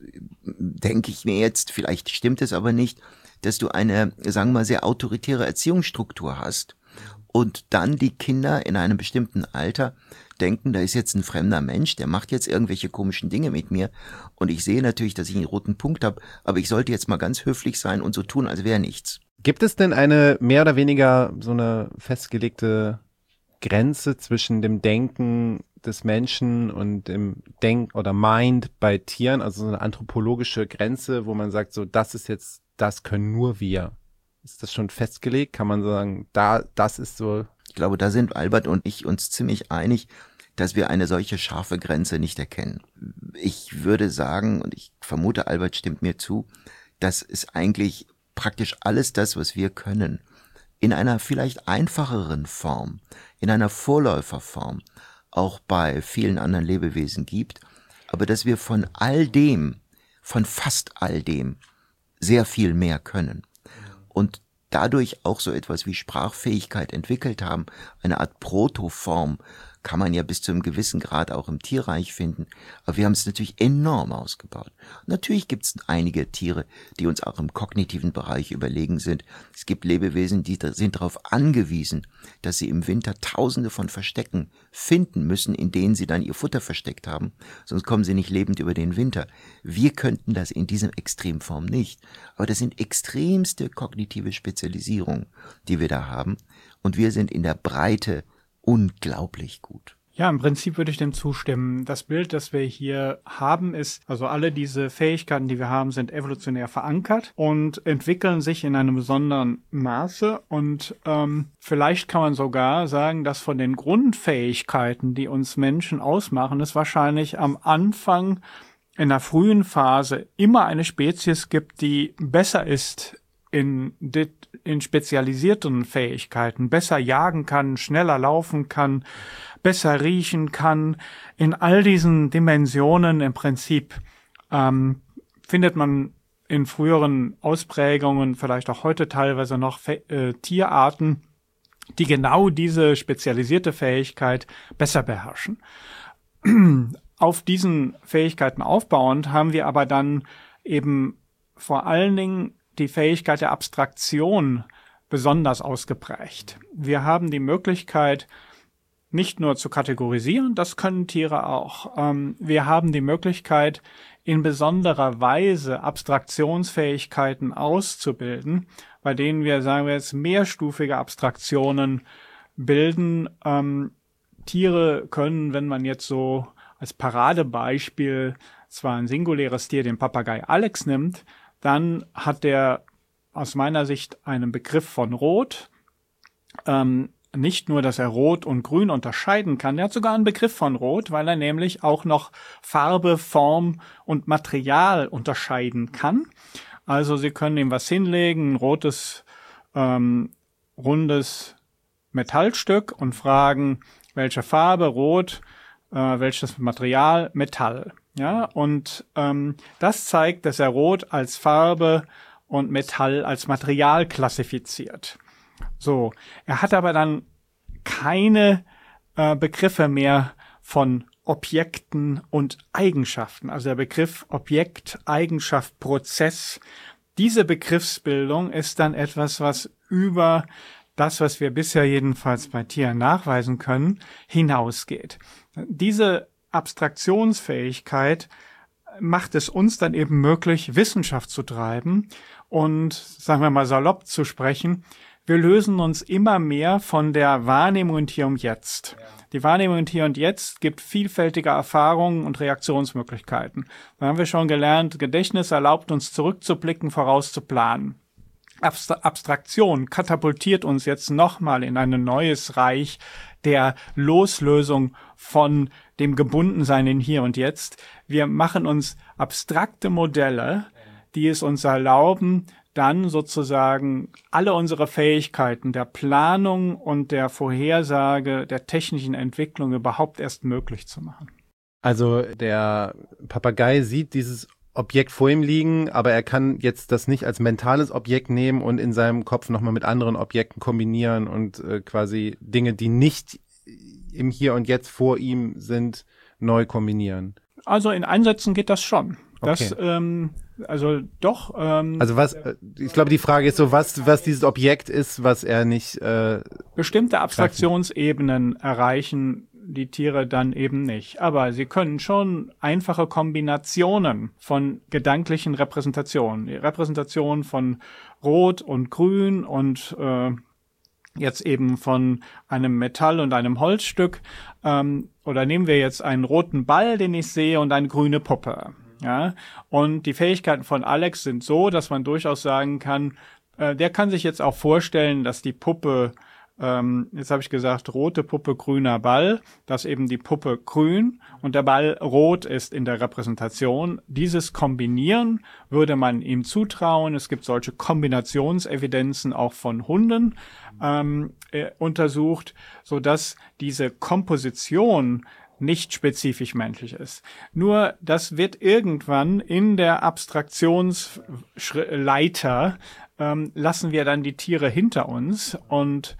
denke ich mir jetzt, vielleicht stimmt es aber nicht, dass du eine, sagen wir mal, sehr autoritäre Erziehungsstruktur hast und dann die Kinder in einem bestimmten Alter denken, da ist jetzt ein fremder Mensch, der macht jetzt irgendwelche komischen Dinge mit mir und ich sehe natürlich, dass ich einen roten Punkt habe, aber ich sollte jetzt mal ganz höflich sein und so tun, als wäre nichts. Gibt es denn eine mehr oder weniger so eine festgelegte Grenze zwischen dem Denken des Menschen und dem oder Mind bei Tieren, also so eine anthropologische Grenze, wo man sagt, so das ist jetzt, das können nur wir. Ist das schon festgelegt? Kann man sagen, das ist so? Ich glaube, da sind Albert und ich uns ziemlich einig, dass wir eine solche scharfe Grenze nicht erkennen. Ich würde sagen, und ich vermute, Albert stimmt mir zu, dass es eigentlich praktisch alles das, was wir können, in einer vielleicht einfacheren Form, in einer Vorläuferform, auch bei vielen anderen Lebewesen gibt, aber dass wir von all dem, von fast all dem, sehr viel mehr können. Und dadurch auch so etwas wie Sprachfähigkeit entwickelt haben, eine Art Protoform, kann man ja bis zu einem gewissen Grad auch im Tierreich finden. Aber wir haben es natürlich enorm ausgebaut. Natürlich gibt es einige Tiere, die uns auch im kognitiven Bereich überlegen sind. Es gibt Lebewesen, die sind darauf angewiesen, dass sie im Winter Tausende von Verstecken finden müssen, in denen sie dann ihr Futter versteckt haben. Sonst kommen sie nicht lebend über den Winter. Wir könnten das in diesem Extremform nicht. Aber das sind extremste kognitive Spezialisierungen, die wir da haben. Und wir sind in der Breite unglaublich gut. Ja, im Prinzip würde ich dem zustimmen. Das Bild, das wir hier haben, ist, also alle diese Fähigkeiten, die wir haben, sind evolutionär verankert und entwickeln sich in einem besonderen Maße. Und vielleicht kann man sogar sagen, dass von den Grundfähigkeiten, die uns Menschen ausmachen, es wahrscheinlich am Anfang in der frühen Phase immer eine Spezies gibt, die besser ist in spezialisierten Fähigkeiten, besser jagen kann, schneller laufen kann, besser riechen kann, in all diesen Dimensionen im Prinzip findet man in früheren Ausprägungen, vielleicht auch heute teilweise noch Tierarten, die genau diese spezialisierte Fähigkeit besser beherrschen. Auf diesen Fähigkeiten aufbauend haben wir aber dann eben vor allen Dingen die Fähigkeit der Abstraktion besonders ausgeprägt. Wir haben die Möglichkeit, nicht nur zu kategorisieren, das können Tiere auch. Wir haben die Möglichkeit, in besonderer Weise Abstraktionsfähigkeiten auszubilden, bei denen wir, sagen wir jetzt, mehrstufige Abstraktionen bilden. Tiere können, wenn man jetzt so als Paradebeispiel zwar ein singuläres Tier, den Papagei Alex nimmt, dann hat der aus meiner Sicht einen Begriff von Rot. Nicht nur, dass er Rot und Grün unterscheiden kann, er hat sogar einen Begriff von Rot, weil er nämlich auch noch Farbe, Form und Material unterscheiden kann. Also Sie können ihm was hinlegen, ein rotes, rundes Metallstück und fragen, welche Farbe, Rot, welches Material, Metall. Ja, und das zeigt, dass er Rot als Farbe und Metall als Material klassifiziert. So, er hat aber dann keine Begriffe mehr von Objekten und Eigenschaften. Also der Begriff Objekt, Eigenschaft, Prozess, diese Begriffsbildung ist dann etwas, was über das, was wir bisher jedenfalls bei Tieren nachweisen können, hinausgeht. Diese Abstraktionsfähigkeit macht es uns dann eben möglich, Wissenschaft zu treiben und, sagen wir mal salopp zu sprechen, wir lösen uns immer mehr von der Wahrnehmung in Hier und Jetzt. Ja. Die Wahrnehmung in Hier und Jetzt gibt vielfältige Erfahrungen und Reaktionsmöglichkeiten. Da haben wir schon gelernt, Gedächtnis erlaubt uns zurückzublicken, vorauszuplanen. Abstraktion katapultiert uns jetzt nochmal in ein neues Reich der Loslösung von dem Gebundensein in Hier und Jetzt. Wir machen uns abstrakte Modelle, die es uns erlauben, dann sozusagen alle unsere Fähigkeiten der Planung und der Vorhersage, der technischen Entwicklung überhaupt erst möglich zu machen. Also der Papagei sieht dieses Objekt vor ihm liegen, aber er kann jetzt das nicht als mentales Objekt nehmen und in seinem Kopf nochmal mit anderen Objekten kombinieren und quasi Dinge, die nicht im Hier und Jetzt vor ihm sind, neu kombinieren. Also in Einsätzen geht das schon. Das, okay. Also doch. Also was, ich glaube, die Frage ist so, was dieses Objekt ist, was er nicht bestimmte Abstraktionsebenen erreichen die Tiere dann eben nicht. Aber sie können schon einfache Kombinationen von gedanklichen Repräsentationen. Die Repräsentation von Rot und Grün und jetzt eben von einem Metall und einem Holzstück. Oder nehmen wir jetzt einen roten Ball, den ich sehe, und eine grüne Puppe. Ja, und die Fähigkeiten von Alex sind so, dass man durchaus sagen kann, der kann sich jetzt auch vorstellen, dass die Puppe, jetzt habe ich gesagt, rote Puppe, grüner Ball, dass eben die Puppe grün und der Ball rot ist in der Repräsentation. Dieses Kombinieren würde man ihm zutrauen. Es gibt solche Kombinationsevidenzen auch von Hunden untersucht, so dass diese Komposition nicht spezifisch menschlich ist. Nur das wird irgendwann in der Abstraktionsleiter lassen wir dann die Tiere hinter uns und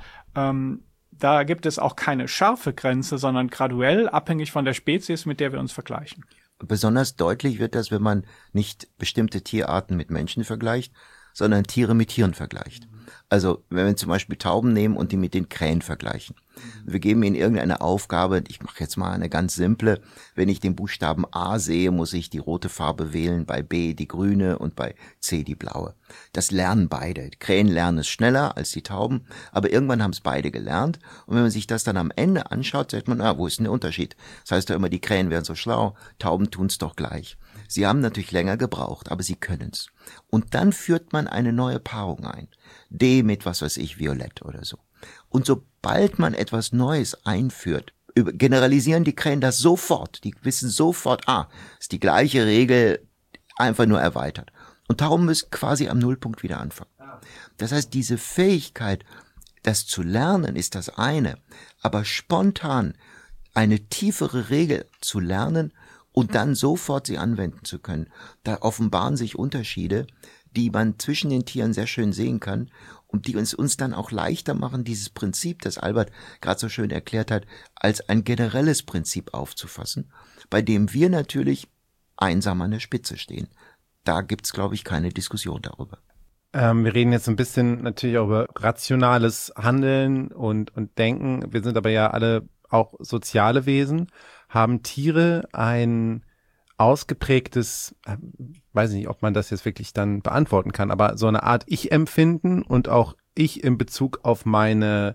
da gibt es auch keine scharfe Grenze, sondern graduell abhängig von der Spezies, mit der wir uns vergleichen. Besonders deutlich wird das, wenn man nicht bestimmte Tierarten mit Menschen vergleicht, sondern Tiere mit Tieren vergleicht. Also wenn wir zum Beispiel Tauben nehmen und die mit den Krähen vergleichen. Wir geben ihnen irgendeine Aufgabe, ich mache jetzt mal eine ganz simple, wenn ich den Buchstaben A sehe, muss ich die rote Farbe wählen, bei B die grüne und bei C die blaue. Das lernen beide. Die Krähen lernen es schneller als die Tauben, aber irgendwann haben es beide gelernt. Und wenn man sich das dann am Ende anschaut, sagt man, wo ist denn der Unterschied? Das heißt ja immer, die Krähen wären so schlau, Tauben tun's doch gleich. Sie haben natürlich länger gebraucht, aber sie können's. Und dann führt man eine neue Paarung ein. D mit, was weiß ich, Violett oder so. Und sobald man etwas Neues einführt, generalisieren die Krähen das sofort. Die wissen sofort, ist die gleiche Regel, einfach nur erweitert. Und Tauben müssen quasi am Nullpunkt wieder anfangen. Das heißt, diese Fähigkeit, das zu lernen, ist das eine. Aber spontan eine tiefere Regel zu lernen und dann sofort sie anwenden zu können. Da offenbaren sich Unterschiede, die man zwischen den Tieren sehr schön sehen kann und die uns dann auch leichter machen, dieses Prinzip, das Albert gerade so schön erklärt hat, als ein generelles Prinzip aufzufassen, bei dem wir natürlich einsam an der Spitze stehen. Da gibt's, glaube ich, keine Diskussion darüber. Wir reden jetzt ein bisschen natürlich auch über rationales Handeln und Denken. Wir sind aber ja alle auch soziale Wesen. Haben Tiere ein ausgeprägtes, weiß nicht, ob man das jetzt wirklich dann beantworten kann, aber so eine Art Ich-Empfinden und auch ich in Bezug auf meine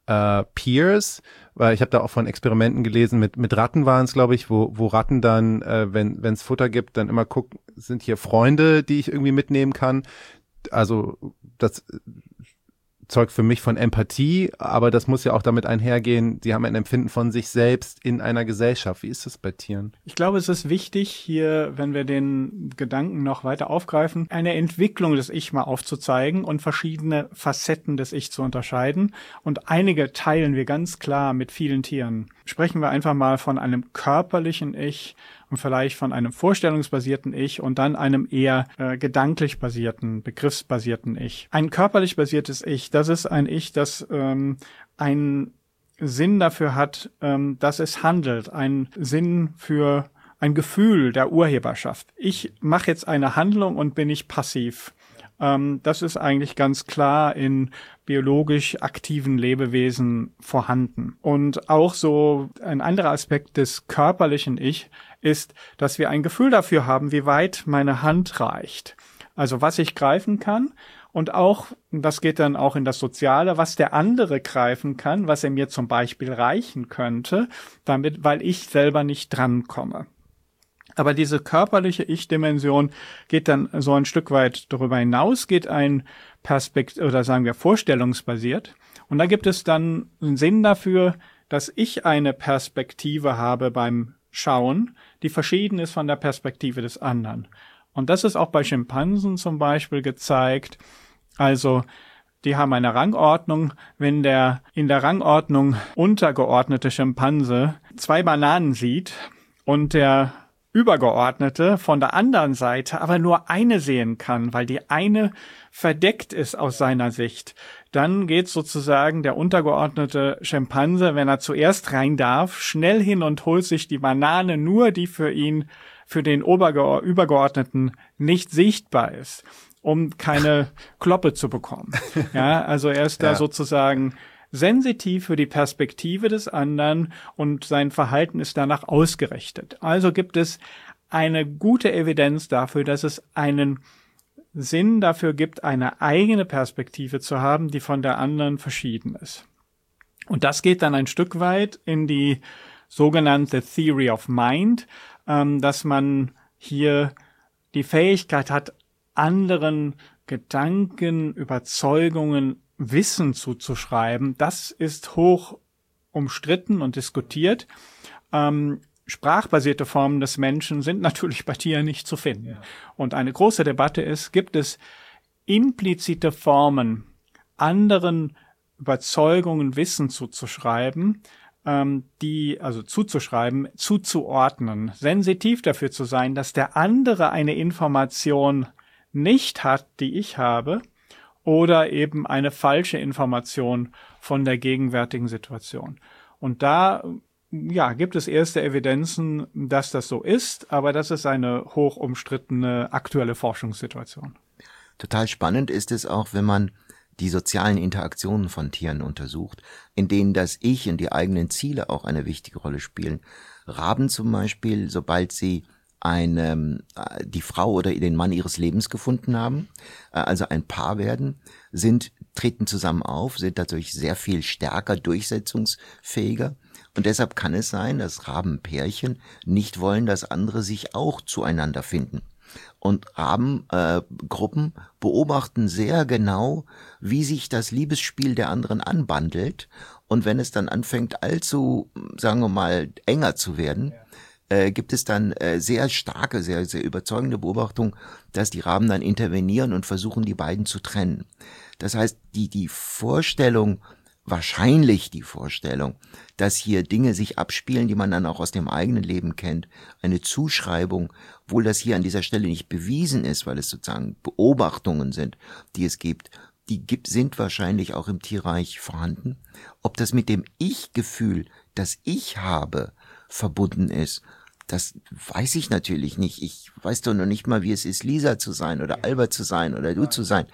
Peers, weil ich habe da auch von Experimenten gelesen, mit Ratten waren es, glaube ich, wo Ratten dann, wenn es Futter gibt, dann immer gucken, sind hier Freunde, die ich irgendwie mitnehmen kann. Also das zeugt für mich von Empathie, aber das muss ja auch damit einhergehen, sie haben ein Empfinden von sich selbst in einer Gesellschaft. Wie ist das bei Tieren? Ich glaube, es ist wichtig, hier, wenn wir den Gedanken noch weiter aufgreifen, eine Entwicklung des Ich mal aufzuzeigen und verschiedene Facetten des Ich zu unterscheiden. Und einige teilen wir ganz klar mit vielen Tieren. Sprechen wir einfach mal von einem körperlichen Ich und vielleicht von einem vorstellungsbasierten Ich und dann einem eher gedanklich basierten, begriffsbasierten Ich. Ein körperlich basiertes Ich, das ist ein Ich, das einen Sinn dafür hat, dass es handelt, einen Sinn für ein Gefühl der Urheberschaft. Ich mache jetzt eine Handlung und bin nicht passiv. Das ist eigentlich ganz klar in biologisch aktiven Lebewesen vorhanden. Und auch so ein anderer Aspekt des körperlichen Ich ist, dass wir ein Gefühl dafür haben, wie weit meine Hand reicht. Also was ich greifen kann und auch, das geht dann auch in das Soziale, was der andere greifen kann, was er mir zum Beispiel reichen könnte, damit, weil ich selber nicht drankomme. Aber diese körperliche Ich-Dimension geht dann so ein Stück weit darüber hinaus, geht ein oder sagen wir vorstellungsbasiert. Und da gibt es dann einen Sinn dafür, dass ich eine Perspektive habe beim Schauen, die verschieden ist von der Perspektive des anderen. Und das ist auch bei Schimpansen zum Beispiel gezeigt. Also die haben eine Rangordnung. Wenn der in der Rangordnung untergeordnete Schimpanse 2 Bananen sieht und der Übergeordnete von der anderen Seite aber nur eine sehen kann, weil die eine verdeckt ist aus seiner Sicht, dann geht sozusagen der untergeordnete Schimpanse, wenn er zuerst rein darf, schnell hin und holt sich die Banane, nur die für ihn, für den Übergeordneten nicht sichtbar ist, um keine Kloppe zu bekommen. Ja, also er ist da sozusagen sensitiv für die Perspektive des anderen und sein Verhalten ist danach ausgerichtet. Also gibt es eine gute Evidenz dafür, dass es einen Sinn dafür gibt, eine eigene Perspektive zu haben, die von der anderen verschieden ist. Und das geht dann ein Stück weit in die sogenannte Theory of Mind, dass man hier die Fähigkeit hat, anderen Gedanken, Überzeugungen, Wissen zuzuschreiben. Das ist hoch umstritten und diskutiert. Sprachbasierte Formen des Menschen sind natürlich bei Tieren nicht zu finden. Ja. Und eine große Debatte ist, gibt es implizite Formen, anderen Überzeugungen, Wissen zuzuschreiben, zuzuordnen, sensitiv dafür zu sein, dass der andere eine Information nicht hat, die ich habe, oder eben eine falsche Information von der gegenwärtigen Situation. Und da gibt es erste Evidenzen, dass das so ist, aber das ist eine hoch umstrittene aktuelle Forschungssituation. Total spannend ist es auch, wenn man die sozialen Interaktionen von Tieren untersucht, in denen das Ich und die eigenen Ziele auch eine wichtige Rolle spielen. Raben zum Beispiel, sobald sie die Frau oder den Mann ihres Lebens gefunden haben, also ein Paar werden, treten zusammen auf, sind dadurch sehr viel stärker, durchsetzungsfähiger. Und deshalb kann es sein, dass Rabenpärchen nicht wollen, dass andere sich auch zueinander finden. Und Rabengruppen beobachten sehr genau, wie sich das Liebesspiel der anderen anbandelt. Und wenn es dann anfängt, allzu, sagen wir mal, enger zu werden, gibt es dann sehr starke, sehr, sehr überzeugende Beobachtung, dass die Raben dann intervenieren und versuchen, die beiden zu trennen. Das heißt, die Vorstellung, wahrscheinlich die Vorstellung, dass hier Dinge sich abspielen, die man dann auch aus dem eigenen Leben kennt. Eine Zuschreibung, obwohl das hier an dieser Stelle nicht bewiesen ist, weil es sozusagen Beobachtungen sind, die es gibt, sind wahrscheinlich auch im Tierreich vorhanden. Ob das mit dem Ich-Gefühl, das ich habe, verbunden ist, das weiß ich natürlich nicht. Ich weiß doch noch nicht mal, wie es ist, Lisa zu sein oder Albert zu sein oder du zu sein.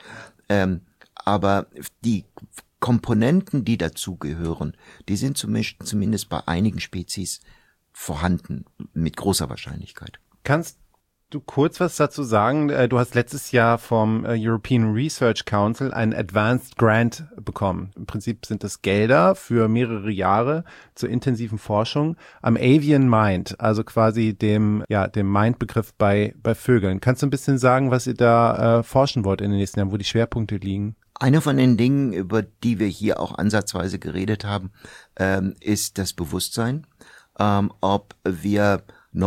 Aber die Komponenten, die dazugehören, die sind zumindest bei einigen Spezies vorhanden, mit großer Wahrscheinlichkeit. Kannst du kurz was dazu sagen? Du hast letztes Jahr vom European Research Council einen Advanced Grant bekommen. Im Prinzip sind das Gelder für mehrere Jahre zur intensiven Forschung am Avian Mind, also quasi dem Mind-Begriff bei Vögeln. Kannst du ein bisschen sagen, was ihr da forschen wollt in den nächsten Jahren, wo die Schwerpunkte liegen? Eine von den Dingen, über die wir hier auch ansatzweise geredet haben, ist das Bewusstsein, ob wir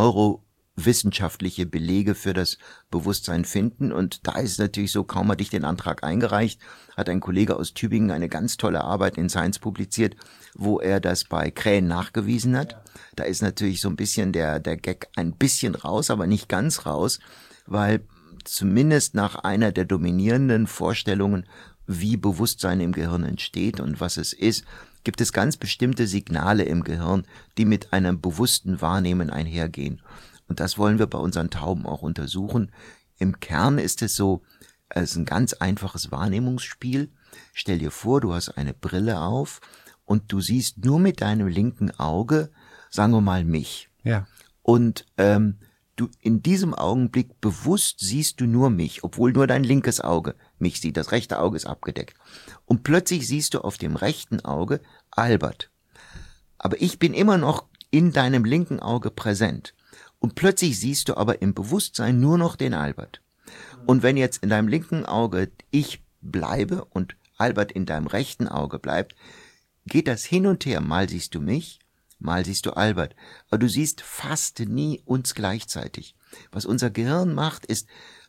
neurowissenschaftliche Belege für das Bewusstsein finden. Und da ist es natürlich so, kaum hatte ich den Antrag eingereicht, hat ein Kollege aus Tübingen eine ganz tolle Arbeit in Science publiziert, wo er das bei Krähen nachgewiesen hat. Da ist natürlich so ein bisschen der Gag ein bisschen raus, aber nicht ganz raus, weil zumindest nach einer der dominierenden Vorstellungen, wie Bewusstsein im Gehirn entsteht und was es ist, gibt es ganz bestimmte Signale im Gehirn, die mit einem bewussten Wahrnehmen einhergehen. Und das wollen wir bei unseren Tauben auch untersuchen. Im Kern ist es so, es ist ein ganz einfaches Wahrnehmungsspiel. Stell dir vor, du hast eine Brille auf und du siehst nur mit deinem linken Auge, sagen wir mal, mich. Ja. Und du in diesem Augenblick bewusst siehst du nur mich, obwohl nur dein linkes Auge mich sieht. Das rechte Auge ist abgedeckt. Und plötzlich siehst du auf dem rechten Auge Albert. Aber ich bin immer noch in deinem linken Auge präsent. Und plötzlich siehst du aber im Bewusstsein nur noch den Albert. Und wenn jetzt in deinem linken Auge ich bleibe und Albert in deinem rechten Auge bleibt, geht das hin und her. Mal siehst du mich, mal siehst du Albert. Aber du siehst fast nie uns gleichzeitig. Was unser Gehirn macht, ist,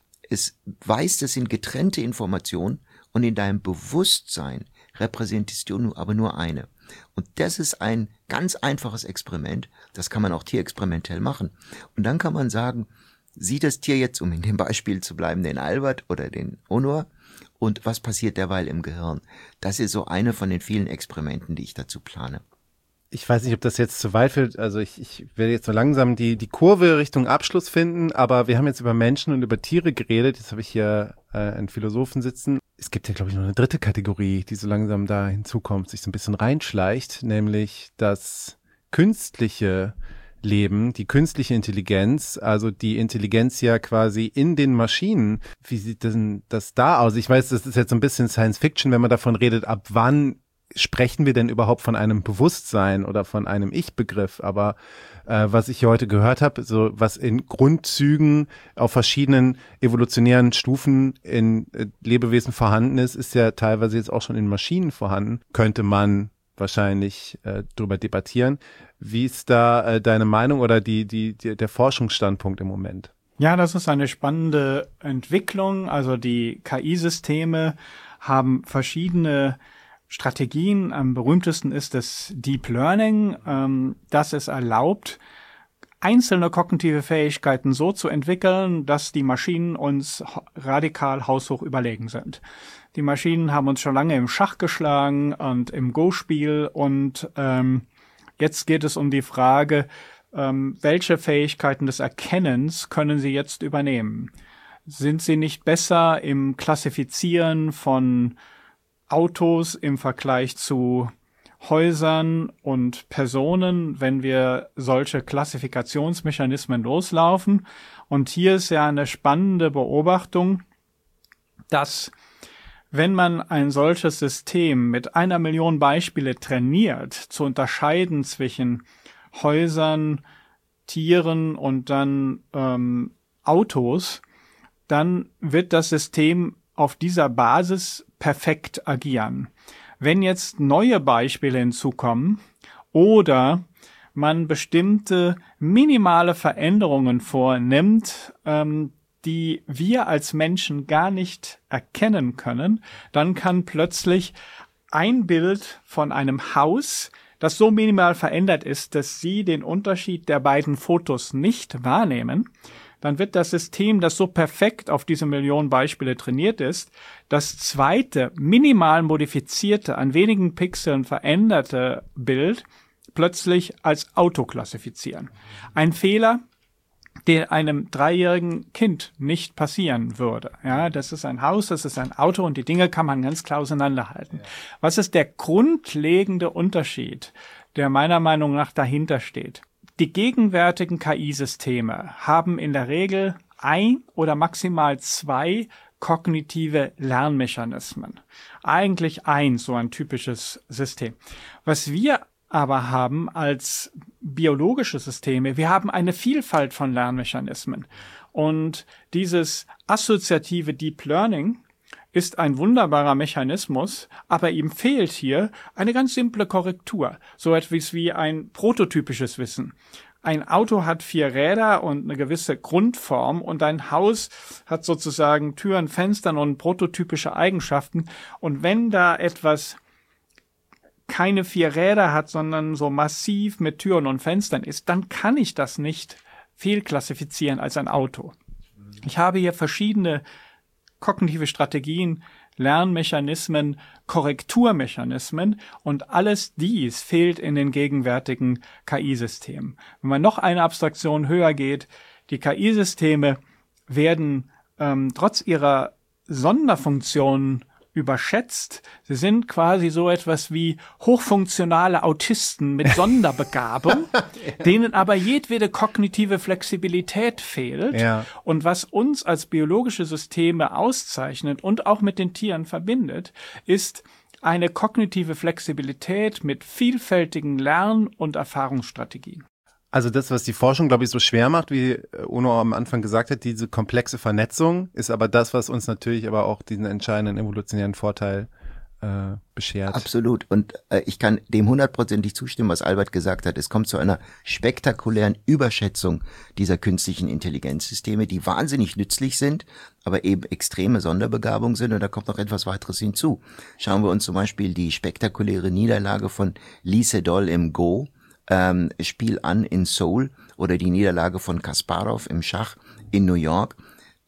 es weiß, das sind getrennte Informationen und in deinem Bewusstsein repräsentierst du aber nur eine. Und das ist ein ganz einfaches Experiment. Das kann man auch tierexperimentell machen. Und dann kann man sagen, sieht das Tier jetzt, um in dem Beispiel zu bleiben, den Albert oder den Onur? Und was passiert derweil im Gehirn? Das ist so eine von den vielen Experimenten, die ich dazu plane. Ich weiß nicht, ob das jetzt zu weit führt. Also ich werde jetzt so langsam die Kurve Richtung Abschluss finden, aber wir haben jetzt über Menschen und über Tiere geredet. Jetzt habe ich hier einen Philosophen sitzen. Es gibt ja, glaube ich, noch eine dritte Kategorie, die so langsam da hinzukommt, sich so ein bisschen reinschleicht, nämlich das künstliche Leben, die künstliche Intelligenz, also die Intelligenz ja quasi in den Maschinen. Wie sieht denn das da aus? Ich weiß, das ist jetzt so ein bisschen Science Fiction, wenn man davon redet, ab wann sprechen wir denn überhaupt von einem Bewusstsein oder von einem Ich-Begriff? Aber was ich heute gehört habe, so was in Grundzügen auf verschiedenen evolutionären Stufen in Lebewesen vorhanden ist ja teilweise jetzt auch schon in Maschinen vorhanden. Könnte man wahrscheinlich drüber debattieren. Wie ist da deine Meinung oder der Forschungsstandpunkt im Moment? Ja, das ist eine spannende Entwicklung. Also die KI-Systeme haben verschiedene Strategien. Am berühmtesten ist das Deep Learning, das es erlaubt, einzelne kognitive Fähigkeiten so zu entwickeln, dass die Maschinen uns radikal haushoch überlegen sind. Die Maschinen haben uns schon lange im Schach geschlagen und im Go-Spiel und jetzt geht es um die Frage, welche Fähigkeiten des Erkennens können sie jetzt übernehmen? Sind sie nicht besser im Klassifizieren von Autos im Vergleich zu Häusern und Personen, wenn wir solche Klassifikationsmechanismen loslaufen? Und hier ist ja eine spannende Beobachtung, dass wenn man ein solches System mit 1 Million Beispiele trainiert, zu unterscheiden zwischen Häusern, Tieren und dann Autos, dann wird das System auf dieser Basis perfekt agieren. Wenn jetzt neue Beispiele hinzukommen oder man bestimmte minimale Veränderungen vornimmt, die wir als Menschen gar nicht erkennen können, dann kann plötzlich ein Bild von einem Haus, das so minimal verändert ist, dass Sie den Unterschied der beiden Fotos nicht wahrnehmen, dann wird das System, das so perfekt auf diese Millionen Beispiele trainiert ist, das zweite, minimal modifizierte, an wenigen Pixeln veränderte Bild plötzlich als Auto klassifizieren. Ein Fehler, der einem 3-jährigen Kind nicht passieren würde. Ja, das ist ein Haus, das ist ein Auto und die Dinge kann man ganz klar auseinanderhalten. Was ist der grundlegende Unterschied, der meiner Meinung nach dahinter steht? Die gegenwärtigen KI-Systeme haben in der Regel 1 oder maximal 2 kognitive Lernmechanismen. Eigentlich 1, so ein typisches System. Was wir aber haben als biologische Systeme, wir haben eine Vielfalt von Lernmechanismen. Und dieses assoziative Deep Learning ist ein wunderbarer Mechanismus, aber ihm fehlt hier eine ganz simple Korrektur. So etwas wie ein prototypisches Wissen. Ein Auto hat 4 Räder und eine gewisse Grundform und ein Haus hat sozusagen Türen, Fenstern und prototypische Eigenschaften. Und wenn da etwas keine 4 Räder hat, sondern so massiv mit Türen und Fenstern ist, dann kann ich das nicht fehlklassifizieren als ein Auto. Ich habe hier verschiedene kognitive Strategien, Lernmechanismen, Korrekturmechanismen und alles dies fehlt in den gegenwärtigen KI-Systemen. Wenn man noch eine Abstraktion höher geht, die KI-Systeme werden trotz ihrer Sonderfunktionen überschätzt. Sie sind quasi so etwas wie hochfunktionale Autisten mit Sonderbegabung, denen aber jedwede kognitive Flexibilität fehlt. Ja. Und was uns als biologische Systeme auszeichnet und auch mit den Tieren verbindet, ist eine kognitive Flexibilität mit vielfältigen Lern- und Erfahrungsstrategien. Also das, was die Forschung, glaube ich, so schwer macht, wie Onno am Anfang gesagt hat, diese komplexe Vernetzung, ist aber das, was uns natürlich aber auch diesen entscheidenden evolutionären Vorteil beschert. Absolut. Und ich kann dem 100%ig zustimmen, was Albert gesagt hat. Es kommt zu einer spektakulären Überschätzung dieser künstlichen Intelligenzsysteme, die wahnsinnig nützlich sind, aber eben extreme Sonderbegabung sind. Und da kommt noch etwas weiteres hinzu. Schauen wir uns zum Beispiel die spektakuläre Niederlage von Lee Sedol im Go Spiel an in Seoul oder die Niederlage von Kasparov im Schach in New York.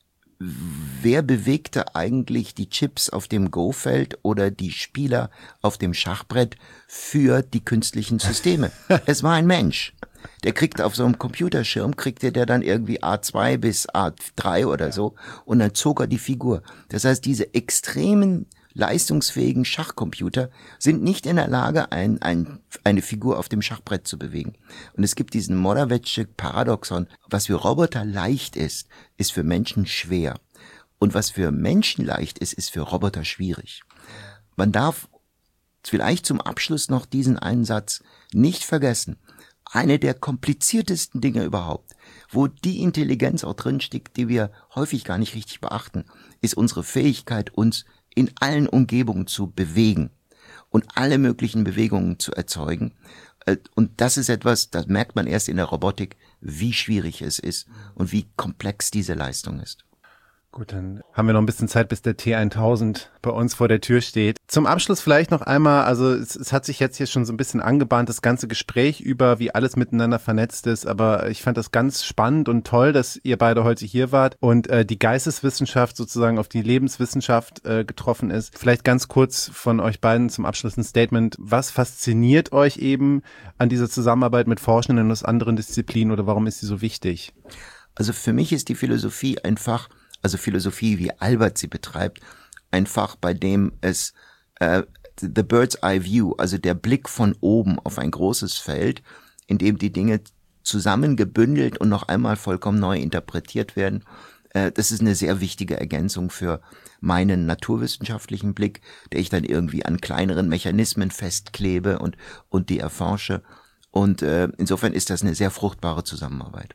Wer bewegte eigentlich die Chips auf dem Go-Feld oder die Spieler auf dem Schachbrett für die künstlichen Systeme? Es war ein Mensch. Der kriegt auf so einem Computerschirm, kriegte der dann irgendwie A2 bis A3 oder so und dann zog er die Figur. Das heißt, diese extremen leistungsfähigen Schachcomputer sind nicht in der Lage, eine Figur auf dem Schachbrett zu bewegen. Und es gibt diesen Moravec'sche Paradoxon, was für Roboter leicht ist, ist für Menschen schwer. Und was für Menschen leicht ist, ist für Roboter schwierig. Man darf vielleicht zum Abschluss noch diesen einen Satz nicht vergessen. Eine der kompliziertesten Dinge überhaupt, wo die Intelligenz auch drinsteckt, die wir häufig gar nicht richtig beachten, ist unsere Fähigkeit, uns in allen Umgebungen zu bewegen und alle möglichen Bewegungen zu erzeugen. Und das ist etwas, das merkt man erst in der Robotik, wie schwierig es ist und wie komplex diese Leistung ist. Gut, dann haben wir noch ein bisschen Zeit, bis der T1000 bei uns vor der Tür steht. Zum Abschluss vielleicht noch einmal, also es hat sich jetzt hier schon so ein bisschen angebahnt, das ganze Gespräch über, wie alles miteinander vernetzt ist, aber ich fand das ganz spannend und toll, dass ihr beide heute hier wart und die Geisteswissenschaft sozusagen auf die Lebenswissenschaft getroffen ist. Vielleicht ganz kurz von euch beiden zum Abschluss ein Statement. Was fasziniert euch eben an dieser Zusammenarbeit mit Forschenden aus anderen Disziplinen oder warum ist sie so wichtig? Also für mich ist die Philosophie einfach, also Philosophie, wie Albert sie betreibt, ein Fach, bei dem es the bird's eye view, also der Blick von oben auf ein großes Feld, in dem die Dinge zusammengebündelt und noch einmal vollkommen neu interpretiert werden. Das ist eine sehr wichtige Ergänzung für meinen naturwissenschaftlichen Blick, der ich dann irgendwie an kleineren Mechanismen festklebe und die erforsche. Und insofern ist das eine sehr fruchtbare Zusammenarbeit.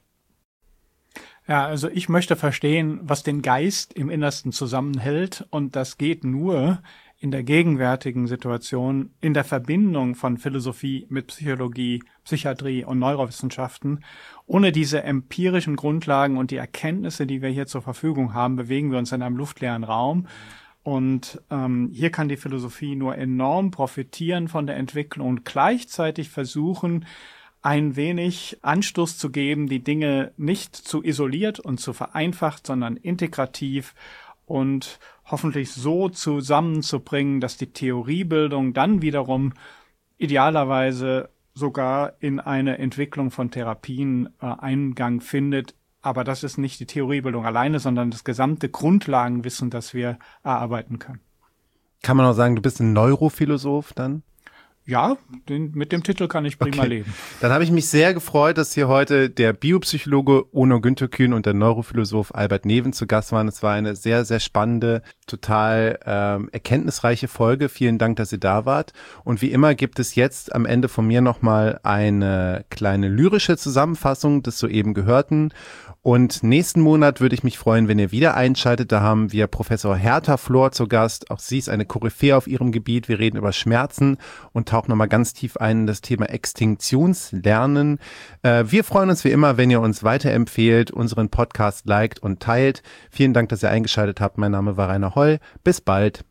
Ja, also ich möchte verstehen, was den Geist im Innersten zusammenhält, und das geht nur in der gegenwärtigen Situation in der Verbindung von Philosophie mit Psychologie, Psychiatrie und Neurowissenschaften. Ohne diese empirischen Grundlagen und die Erkenntnisse, die wir hier zur Verfügung haben, bewegen wir uns in einem luftleeren Raum. Und hier kann die Philosophie nur enorm profitieren von der Entwicklung und gleichzeitig versuchen, ein wenig Anstoß zu geben, die Dinge nicht zu isoliert und zu vereinfacht, sondern integrativ und hoffentlich so zusammenzubringen, dass die Theoriebildung dann wiederum idealerweise sogar in eine Entwicklung von Therapien Eingang findet. Aber das ist nicht die Theoriebildung alleine, sondern das gesamte Grundlagenwissen, das wir erarbeiten können. Kann man auch sagen, du bist ein Neurophilosoph dann? Ja, mit dem Titel kann ich prima leben. Dann habe ich mich sehr gefreut, dass hier heute der Biopsychologe Onur Günterkün und der Neurophilosoph Albert Neven zu Gast waren. Es war eine sehr, sehr spannende, total erkenntnisreiche Folge. Vielen Dank, dass ihr da wart. Und wie immer gibt es jetzt am Ende von mir nochmal eine kleine lyrische Zusammenfassung des soeben Gehörten. Und nächsten Monat würde ich mich freuen, wenn ihr wieder einschaltet. Da haben wir Professor Hertha Flor zu Gast. Auch sie ist eine Koryphäe auf ihrem Gebiet. Wir reden über Schmerzen und tauchen nochmal ganz tief ein in das Thema Extinktionslernen. Wir freuen uns wie immer, wenn ihr uns weiterempfehlt, unseren Podcast liked und teilt. Vielen Dank, dass ihr eingeschaltet habt. Mein Name war Rainer Holl. Bis bald.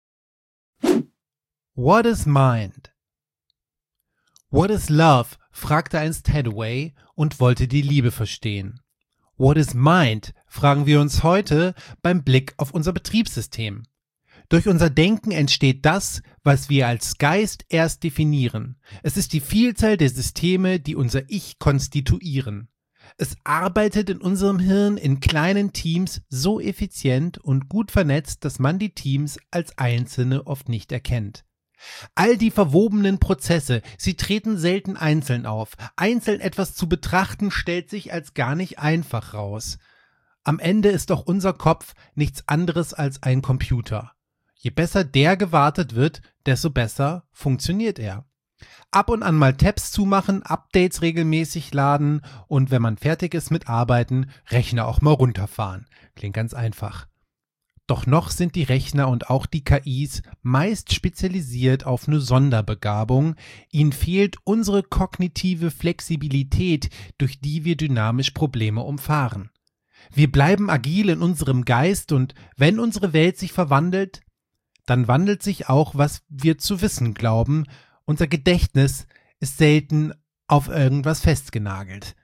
What is mind? What is love? Fragte einst Hathaway und wollte die Liebe verstehen. What is mind? Fragen wir uns heute beim Blick auf unser Betriebssystem. Durch unser Denken entsteht das, was wir als Geist erst definieren. Es ist die Vielzahl der Systeme, die unser Ich konstituieren. Es arbeitet in unserem Hirn in kleinen Teams so effizient und gut vernetzt, dass man die Teams als einzelne oft nicht erkennt. All die verwobenen Prozesse, sie treten selten einzeln auf. Einzeln etwas zu betrachten, stellt sich als gar nicht einfach raus. Am Ende ist doch unser Kopf nichts anderes als ein Computer. Je besser der gewartet wird, desto besser funktioniert er. Ab und an mal Tabs zumachen, Updates regelmäßig laden und wenn man fertig ist mit Arbeiten, Rechner auch mal runterfahren. Klingt ganz einfach. Doch noch sind die Rechner und auch die KIs meist spezialisiert auf eine Sonderbegabung. Ihnen fehlt unsere kognitive Flexibilität, durch die wir dynamisch Probleme umfahren. Wir bleiben agil in unserem Geist und wenn unsere Welt sich verwandelt, dann wandelt sich auch, was wir zu wissen glauben. Unser Gedächtnis ist selten auf irgendwas festgenagelt.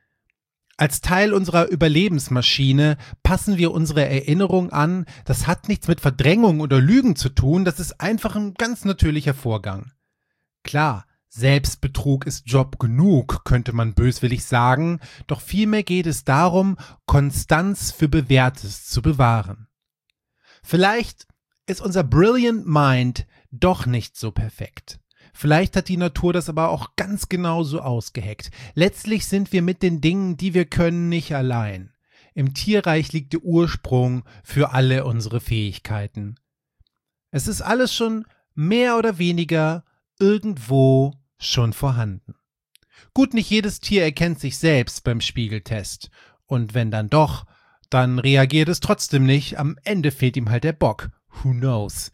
Als Teil unserer Überlebensmaschine passen wir unsere Erinnerung an. Das hat nichts mit Verdrängung oder Lügen zu tun, das ist einfach ein ganz natürlicher Vorgang. Klar, Selbstbetrug ist Job genug, könnte man böswillig sagen, doch vielmehr geht es darum, Konstanz für Bewährtes zu bewahren. Vielleicht ist unser Brilliant Mind doch nicht so perfekt. Vielleicht hat die Natur das aber auch ganz genau so ausgeheckt. Letztlich sind wir mit den Dingen, die wir können, nicht allein. Im Tierreich liegt der Ursprung für alle unsere Fähigkeiten. Es ist alles schon mehr oder weniger irgendwo schon vorhanden. Gut, nicht jedes Tier erkennt sich selbst beim Spiegeltest. Und wenn dann doch, dann reagiert es trotzdem nicht. Am Ende fehlt ihm halt der Bock. Who knows?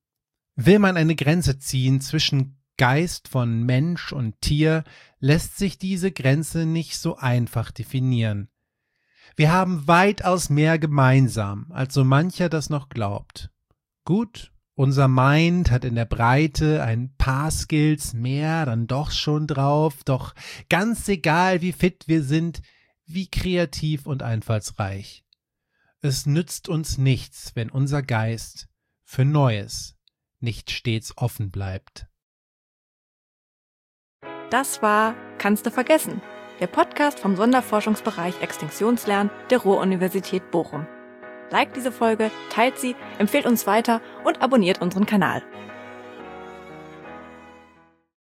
Will man eine Grenze ziehen zwischen Geist von Mensch und Tier, lässt sich diese Grenze nicht so einfach definieren. Wir haben weitaus mehr gemeinsam, als so mancher das noch glaubt. Gut, unser Mind hat in der Breite ein paar Skills mehr dann doch schon drauf, doch ganz egal, wie fit wir sind, wie kreativ und einfallsreich. Es nützt uns nichts, wenn unser Geist für Neues nicht stets offen bleibt. Das war Kannst du vergessen? Der Podcast vom Sonderforschungsbereich Extinktionslernen der Ruhr-Universität Bochum. Liked diese Folge, teilt sie, empfehlt uns weiter und abonniert unseren Kanal.